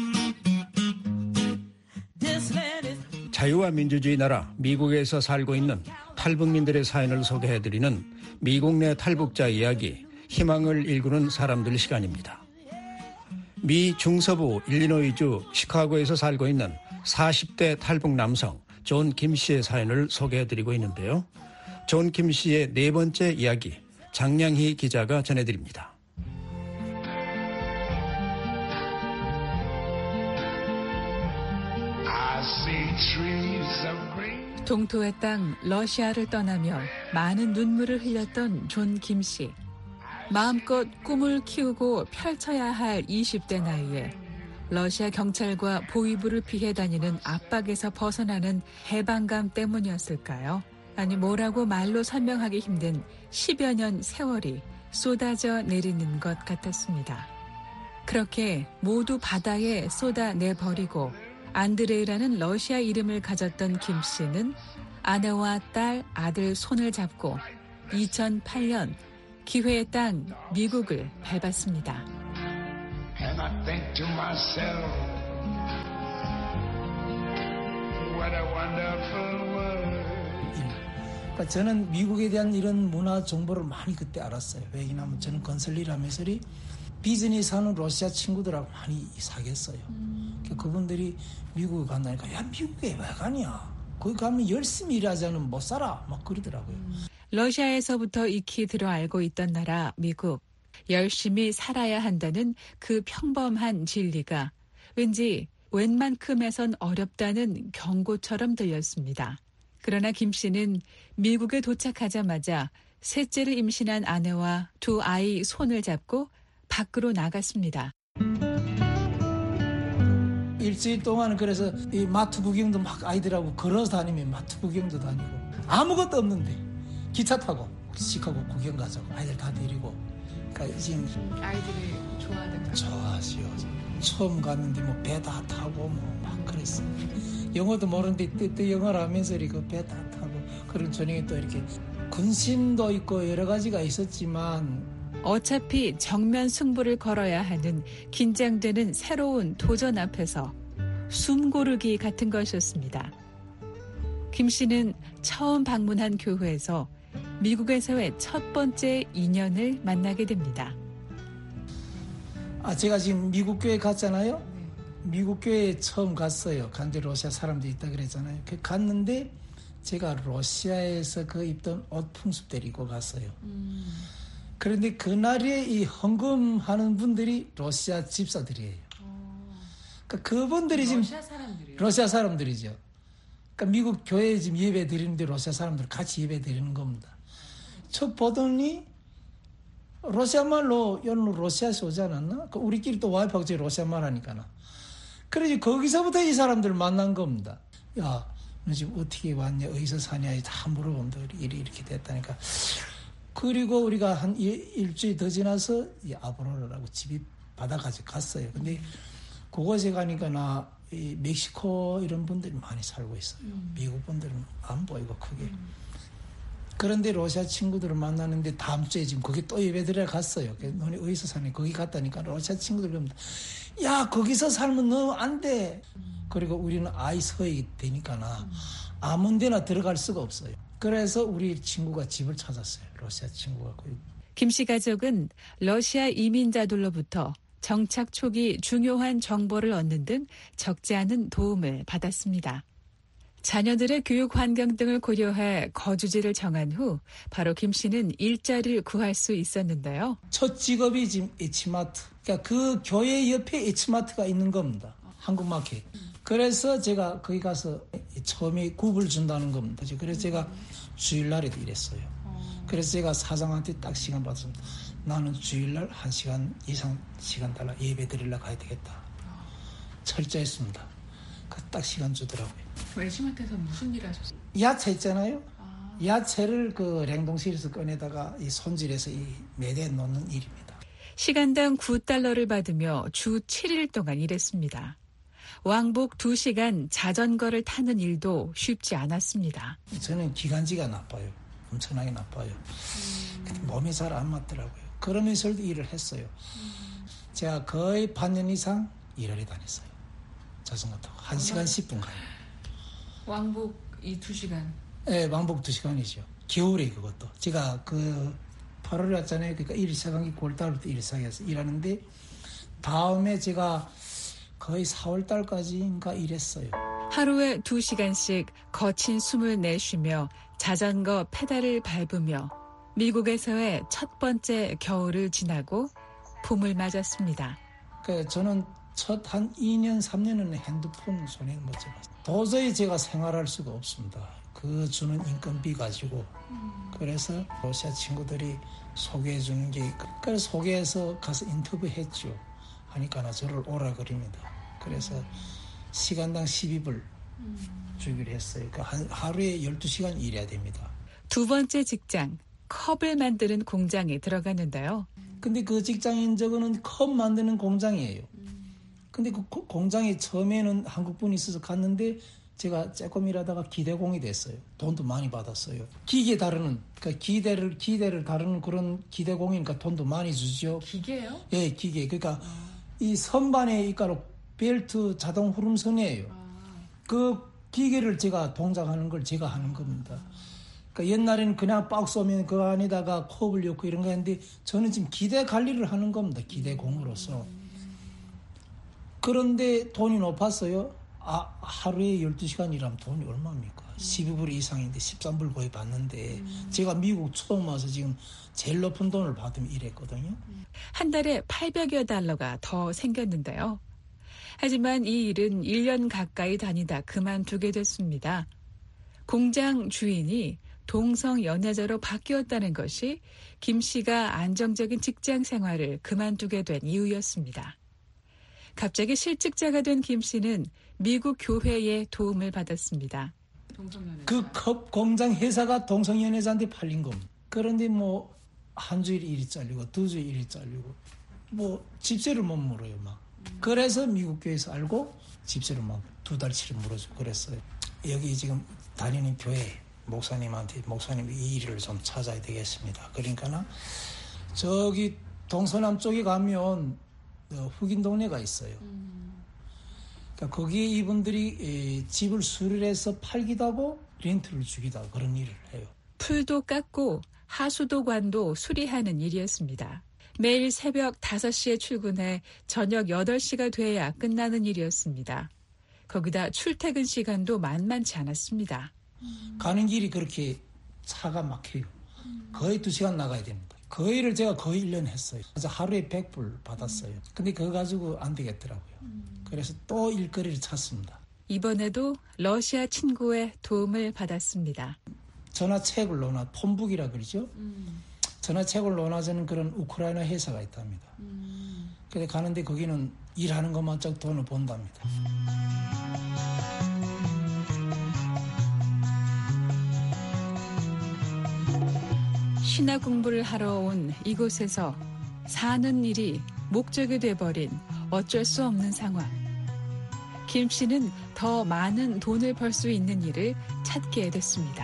This land is... 자유와 민주주의 나라 미국에서 살고 있는 탈북민들의 사연을 소개해드리는 미국 내 탈북자 이야기, 희망을 일구는 사람들 시간입니다. 미 중서부 일리노이주 시카고에서 살고 있는 사십 대 탈북 남성 존 김 씨의 사연을 소개해드리고 있는데요. 존 김 씨의 네 번째 이야기, 장량희 기자가 전해드립니다. 동토의 땅 러시아를 떠나며 많은 눈물을 흘렸던 존 김 씨. 마음껏 꿈을 키우고 펼쳐야 할 이십 대 나이에 러시아 경찰과 보위부를 피해 다니는 압박에서 벗어나는 해방감 때문이었을까요? 아니 뭐라고 말로 설명하기 힘든 십여 년 세월이 쏟아져 내리는 것 같았습니다. 그렇게 모두 바다에 쏟아내버리고 안드레이라는 러시아 이름을 가졌던 김 씨는 아내와 딸, 아들 손을 잡고 이천팔 년 기회의 땅 미국을 밟았습니다. And I think to myself, what a wonderful world. 그러니까 저는 미국에 대한 이런 문화 정보를 많이 그때 알았어요. 왜냐하면 저는 건설일 하면서 비즈니스 하는 러시아 친구들하고 많이 사귀었어요. 음. 그분들이 미국에 간다니까, 야, 미국에 왜 가냐? 거기 가면 열심히 일하지 않으면 못 살아. 막 그러더라고요. 음. 러시아에서부터 익히 들어 알고 있던 나라 미국. 열심히 살아야 한다는 그 평범한 진리가 왠지 웬만큼에선 어렵다는 경고처럼 들렸습니다. 그러나 김 씨는 미국에 도착하자마자 셋째를 임신한 아내와 두 아이 손을 잡고 밖으로 나갔습니다. 일주일 동안 그래서 이 마트 구경도 막 아이들하고 걸어서 다니면 마트 구경도 다니고 아무것도 없는데 기차 타고 시카고 구경 가자고 아이들 다 데리고. 그러니까 지금 아이들이 좋아하던가요? 좋아하시오. 처음 갔는데 뭐 배 다 타고 뭐 막 그랬어요. 영어도 모르는데 뜨뜨 영어를 하면서 이렇게 배 다 타고 그런 저녁에 또 이렇게 군심도 있고 여러 가지가 있었지만 어차피 정면 승부를 걸어야 하는 긴장되는 새로운 도전 앞에서 숨 고르기 같은 것이었습니다. 김 씨는 처음 방문한 교회에서 미국에서의 첫 번째 인연을 만나게 됩니다. 아, 제가 지금 미국 교회 갔잖아요. 미국 교회에 처음 갔어요. 간데 러시아 사람들이 있다 그랬잖아요. 갔는데 제가 러시아에서 그 입던 옷 풍습대로 입고 갔어요. 음. 그런데 그날에 이 헌금하는 분들이 러시아 집사들이에요. 그러니까 그분들이 지금 러시아 사람들이요? 러시아 사람들이죠. 그러니까 미국 교회에 지금 예배 드리는데 러시아 사람들 같이 예배 드리는 겁니다. 저 보더니 러시아 말로 연로 러시아에서 오지 않았나? 우리끼리 또 와이프하고 제 러시아 말 하니까나. 그래서 거기서부터 이 사람들을 만난 겁니다. 야, 너 지금 어떻게 왔냐? 어디서 사냐? 다 물어본다. 일이 이렇게 됐다니까. 그리고 우리가 한 일, 일주일 더 지나서 이 아브로라고 집이 바다까지 갔어요. 근데 그곳에 가니까 나 이 멕시코 이런 분들이 많이 살고 있어요. 음. 미국 분들은 안 보이고 크게. 음. 그런데 러시아 친구들을 만나는데 다음 주에 지금 거기 또 예배드리러 갔어요. 너네 어디서 사니? 거기 갔다니까 러시아 친구들 그럽니다. 야, 거기서 살면 너 안 돼. 음. 그리고 우리는 아이 서익이 되니까나 음. 아무 데나 들어갈 수가 없어요. 그래서 우리 친구가 집을 찾았어요. 러시아 친구가. 김 씨 가족은 러시아 이민자들로부터 정착 초기 중요한 정보를 얻는 등 적지 않은 도움을 받았습니다. 자녀들의 교육 환경 등을 고려해 거주지를 정한 후 바로 김 씨는 일자리를 구할 수 있었는데요. 첫 직업이 지금 H마트. 그러니까 그 교회 옆에 H마트가 있는 겁니다. 한국마켓. 그래서 제가 거기 가서 처음에 굽을 준다는 겁니다. 그래서 제가 주일날에도 일했어요. 그래서 제가 사장한테 딱 시간 받았습니다. 나는 주일날 한 시간 이상 시간 달라 예배 드리러 가야 되겠다. 철저했습니다. 그 딱 시간 주더라고요. 웨시마트에서 무슨 일 하셨어요? 야채 있잖아요. 아. 야채를 그 냉동실에서 꺼내다가 이 손질해서 이 매대에 놓는 일입니다. 시간당 구 달러를 받으며 주 칠 일 동안 일했습니다. 왕복 두 시간 자전거를 타는 일도 쉽지 않았습니다. 저는 기관지가 나빠요. 엄청나게 나빠요. 음. 몸이 잘 안 맞더라고요. 그러면서도 일을 했어요. 음. 제가 거의 반년 이상 일하러 다녔어요. 자전거 타고 한 시간 십 분 가요. 왕복 이 두 시간? 네, 왕복 두 시간이죠. 겨울에 그것도. 제가 그 팔월에 왔잖아요. 그러니까 일 시작한 게 구월 달부터 일 시작해서 일하는데 다음에 제가 거의 사월 달까지인가 일했어요. 하루에 두 시간씩 거친 숨을 내쉬며 자전거 페달을 밟으며 미국에서의 첫 번째 겨울을 지나고 봄을 맞았습니다. 그 저는 첫 한 이 년, 삼 년은 핸드폰 손에 못 잡았어요. 도저히 제가 생활할 수가 없습니다. 그 주는 인건비 가지고. 그래서 러시아 친구들이 소개해 주는 게, 그래서 소개해서 가서 인터뷰했죠. 하니까 나 저를 오라 그럽니다. 그래서 시간당 십이 불 주기로 했어요. 그러니까 한, 하루에 열두 시간 일해야 됩니다. 두 번째 직장, 컵을 만드는 공장에 들어갔는데요. 근데 그 직장인 저거는 컵 만드는 공장이에요. 근데 그 공장에 처음에는 한국분이 있어서 갔는데 제가 조금 일하다가 기대공이 됐어요. 돈도 많이 받았어요. 기계 다루는, 그러니까 기대를, 기대를 다루는 그런 기대공이니까 돈도 많이 주죠. 기계요? 예, 기계. 그러니까 이 선반에 이가로 벨트 자동 후름선이에요. 그 기계를 제가 동작하는 걸 제가 하는 겁니다. 그러니까 옛날에는 그냥 박스 오면 그 안에다가 컵을 넣고 이런 거 했는데 저는 지금 기대 관리를 하는 겁니다. 기대공으로서. 그런데 돈이 높았어요. 아, 하루에 열두 시간 일하면 돈이 얼마입니까? 십이 불 이상인데 십삼 불 거의 받는데 음. 제가 미국 처음 와서 지금 제일 높은 돈을 받으면 이랬거든요. 한 달에 팔백여 달러가 더 생겼는데요. 하지만 이 일은 일 년 가까이 다니다 그만두게 됐습니다. 공장 주인이 동성 연애자로 바뀌었다는 것이 김 씨가 안정적인 직장 생활을 그만두게 된 이유였습니다. 갑자기 실직자가 된 김 씨는 미국 교회의 도움을 받았습니다. 그 컵 공장 회사가 동성연애자한테 팔린 겁니다. 그런데 뭐 한 주일 일이 잘리고 두 주일 일이 잘리고 뭐 집세를 못 물어요 막. 그래서 미국 교회에서 알고 집세를 막 두 달치를 물어주고 그랬어요. 여기 지금 다니는 교회 목사님한테 목사님 이 일을 좀 찾아야 되겠습니다. 그러니까는 저기 동서남 쪽에 가면 흑인 동네가 있어요. 그러니까 거기에 이분들이 집을 수리해서 팔기도 하고 렌트를 주기도 하고 그런 일을 해요. 풀도 깎고 하수도관도 수리하는 일이었습니다. 매일 새벽 다섯 시에 출근해 저녁 여덟 시가 돼야 끝나는 일이었습니다. 거기다 출퇴근 시간도 만만치 않았습니다. 가는 길이 그렇게 차가 막혀요. 거의 두 시간 나가야 됩니다. 그 일을 제가 거의 일 년 했어요. 그래서 하루에 백 불 받았어요. 근데 그거 가지고 안 되겠더라고요. 그래서 또 일거리를 찾습니다. 이번에도 러시아 친구의 도움을 받았습니다. 전화책을 넣어놔, 폰북이라 그러죠. 음. 전화책을 넣어놔주는 그런 우크라이나 회사가 있답니다. 음. 근데 가는데 거기는 일하는 것만 쫙 돈을 본답니다. 신화 공부를 하러 온 이곳에서 사는 일이 목적이 돼버린 어쩔 수 없는 상황. 김 씨는 더 많은 돈을 벌 수 있는 일을 찾게 됐습니다.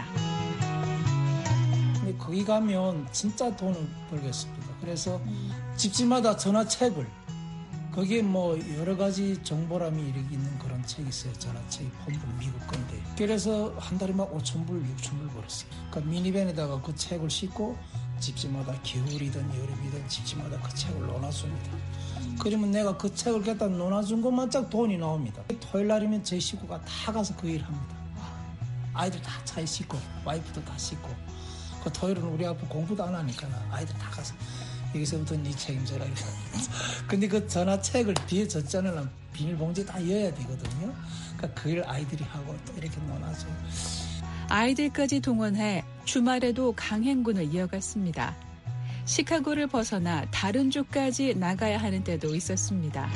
근데 거기 가면 진짜 돈을 벌겠습니다. 그래서 음. 집집마다 전화책을 거기에 뭐 여러 가지 정보람이 있는 그런 책이 있어요. 전화책이 폰북 미국 건데. 그래서 한 달에 막 오천 불, 육천 불 벌었어요. 그러니까 미니밴에다가 그 책을 싣고 집집마다 겨울이든 여름이든 집집마다 그 책을 놓아줍니다. 그러면 내가 그 책을 갖다 놓아준 것만 짝 돈이 나옵니다. 토요일 날이면 제 식구가 다 가서 그 일을 합니다. 아이들 다 차에 싣고 와이프도 다 싣고 그 토요일은 우리 아빠 공부도 안 하니까 아이들 다 가서 여기서부터 네 책임져라. 근데 그 전화책을 뒤에 젖자는 비닐봉지에 다 넣어야 되거든요. 그러니까 그 일 아이들이 하고 또 이렇게 논하죠. 아이들까지 동원해 주말에도 강행군을 이어갔습니다. 시카고를 벗어나 다른 주까지 나가야 하는 때도 있었습니다.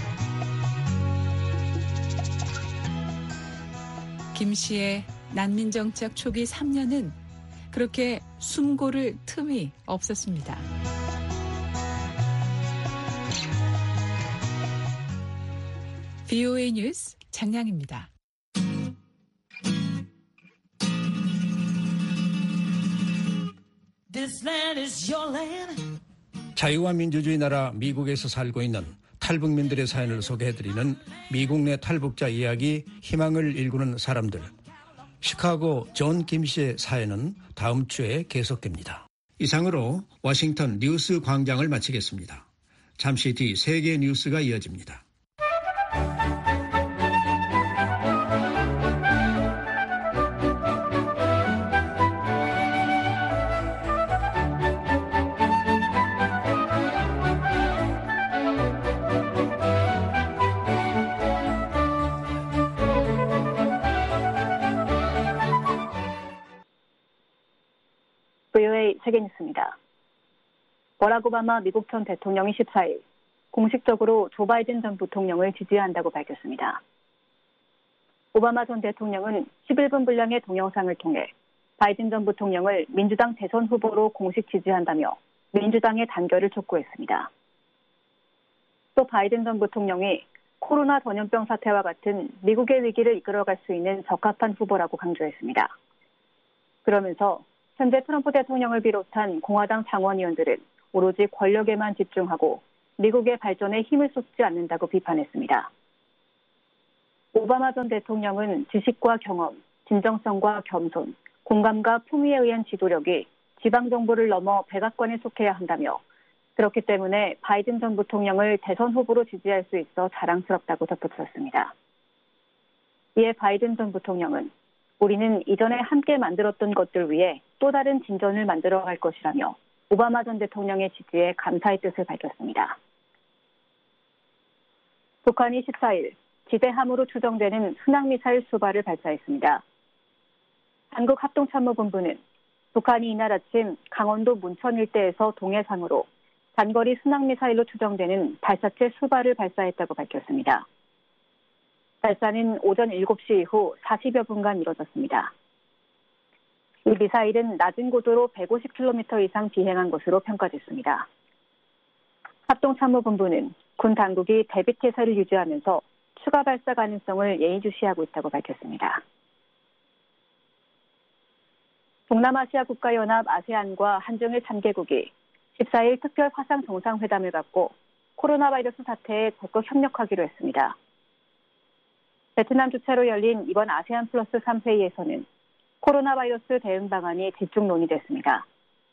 김 씨의 난민정착 초기 삼 년은 그렇게 숨고를 틈이 없었습니다. 브이오에이 뉴스 장량입니다. 자유와 민주주의 나라 미국에서 살고 있는 탈북민들의 사연을 소개해드리는 미국 내 탈북자 이야기 희망을 일구는 사람들. 시카고 존 김 씨의 사연은 다음 주에 계속됩니다. 이상으로 워싱턴 뉴스 광장을 마치겠습니다. 잠시 뒤 세계 뉴스가 이어집니다. 브이오에이 세계뉴스입니다. 버락 오바마 미국 전 대통령이 십사일 공식적으로 조 바이든 전 부통령을 지지한다고 밝혔습니다. 오바마 전 대통령은 십일 분 분량의 동영상을 통해 바이든 전 부통령을 민주당 대선 후보로 공식 지지한다며 민주당의 단결을 촉구했습니다. 또 바이든 전 부통령이 코로나 전염병 사태와 같은 미국의 위기를 이끌어갈 수 있는 적합한 후보라고 강조했습니다. 그러면서 현재 트럼프 대통령을 비롯한 공화당 상원의원들은 오로지 권력에만 집중하고 미국의 발전에 힘을 쏟지 않는다고 비판했습니다. 오바마 전 대통령은 지식과 경험, 진정성과 겸손, 공감과 품위에 의한 지도력이 지방정부를 넘어 백악관에 속해야 한다며 그렇기 때문에 바이든 전 부통령을 대선 후보로 지지할 수 있어 자랑스럽다고 덧붙였습니다. 이에 바이든 전 부통령은 우리는 이전에 함께 만들었던 것들 위해 또 다른 진전을 만들어갈 것이라며 오바마 전 대통령의 지지에 감사의 뜻을 밝혔습니다. 북한이 십사일 지대함으로 추정되는 순항미사일 수발을 발사했습니다. 한국합동참모본부는 북한이 이날 아침 강원도 문천 일대에서 동해상으로 단거리 순항미사일로 추정되는 발사체 수발을 발사했다고 밝혔습니다. 발사는 오전 일곱 시 이후 사십여 분간 이뤄졌습니다. 이 미사일은 낮은 고도로 백오십 킬로미터 이상 비행한 것으로 평가됐습니다. 합동참모본부는 군 당국이 대비태세를 유지하면서 추가 발사 가능성을 예의주시하고 있다고 밝혔습니다. 동남아시아 국가연합 아세안과 한중일 삼 개국이 십사일 특별 화상 정상회담을 갖고 코로나 바이러스 사태에 적극 협력하기로 했습니다. 베트남 주최로 열린 이번 아세안 플러스 삼 회의에서는 코로나 바이러스 대응 방안이 집중 논의됐습니다.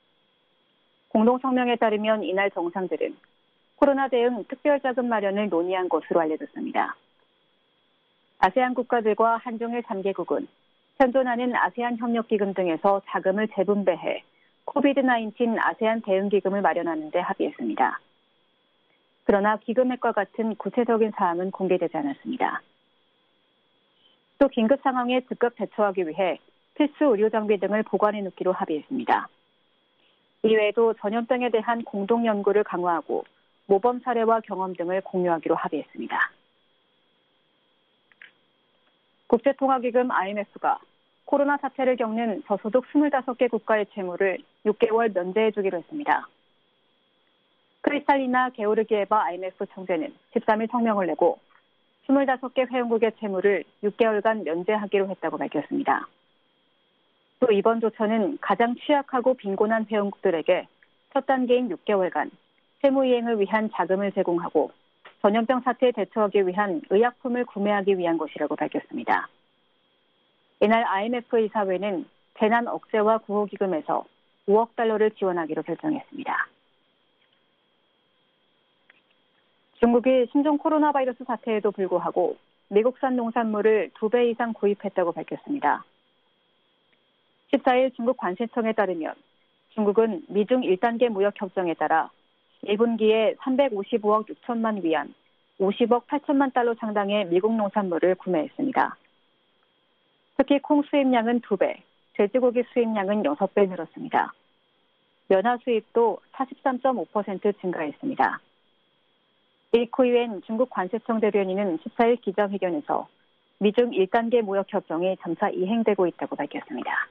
공동성명에 따르면 이날 정상들은 코로나 대응 특별자금 마련을 논의한 것으로 알려졌습니다. 아세안 국가들과 한중일 삼 개국은 현존하는 아세안 협력기금 등에서 자금을 재분배해 코비드 나인틴 아세안 대응기금을 마련하는 데 합의했습니다. 그러나 기금액과 같은 구체적인 사항은 공개되지 않았습니다. 또 긴급 상황에 즉각 대처하기 위해 필수 의료 장비 등을 보관해 놓기로 합의했습니다. 이외에도 전염병에 대한 공동 연구를 강화하고 모범 사례와 경험 등을 공유하기로 합의했습니다. 국제통화기금 아이엠에프가 코로나 사태를 겪는 저소득 스물다섯 개 국가의 채무를 육 개월 면제해 주기로 했습니다. 크리스탈리나 게오르기에바 아이엠에프 총재는 십삼일 성명을 내고 스물다섯 개 회원국의 채무를 육 개월간 면제하기로 했다고 밝혔습니다. 또 이번 조처는 가장 취약하고 빈곤한 회원국들에게 첫 단계인 육 개월간 채무 이행을 위한 자금을 제공하고 전염병 사태에 대처하기 위한 의약품을 구매하기 위한 것이라고 밝혔습니다. 이날 아이엠에프 이사회는 재난 억제와 구호기금에서 오억 달러를 지원하기로 결정했습니다. 중국이 신종 코로나 바이러스 사태에도 불구하고 미국산 농산물을 두 배 이상 구입했다고 밝혔습니다. 십사일 중국 관세청에 따르면 중국은 미중 일 단계 무역협정에 따라 일 분기에 삼백오십오억 육천만 위안, 오십억 팔천만 달러 상당의 미국 농산물을 구매했습니다. 특히 콩 수입량은 두 배, 돼지고기 수입량은 여섯 배 늘었습니다. 연화 수입도 사십삼 점 오 퍼센트 증가했습니다. 리코이웬 중국 관세청 대변인은 십사일 기자회견에서 미중 일 단계 무역협정이 점차 이행되고 있다고 밝혔습니다.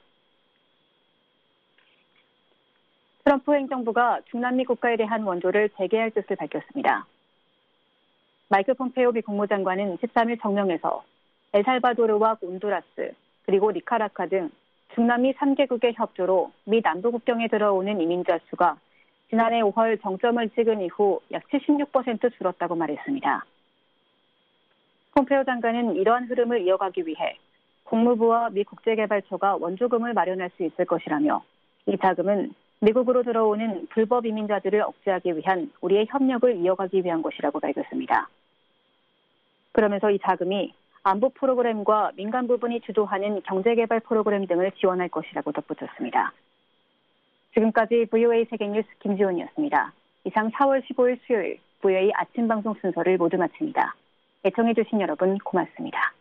트럼프 행정부가 중남미 국가에 대한 원조를 재개할 뜻을 밝혔습니다. 마이크 폼페오 미 국무장관은 십삼일 성명에서 엘살바도르와 온두라스 그리고 니카라카 등 중남미 삼 개국의 협조로 미 남부 국경에 들어오는 이민자 수가 지난해 오월 정점을 찍은 이후 약 칠십육 퍼센트 줄었다고 말했습니다. 폼페오 장관은 이러한 흐름을 이어가기 위해 국무부와 미 국제개발처가 원조금을 마련할 수 있을 것이라며 이 자금은 미국으로 들어오는 불법 이민자들을 억제하기 위한 우리의 협력을 이어가기 위한 것이라고 밝혔습니다. 그러면서 이 자금이 안보 프로그램과 민간 부분이 주도하는 경제개발 프로그램 등을 지원할 것이라고 덧붙였습니다. 지금까지 브이오에이 세계뉴스 김지원이었습니다. 이상 사월 십오일 수요일 브이오에이 아침 방송 순서를 모두 마칩니다. 애청해주신 여러분 고맙습니다.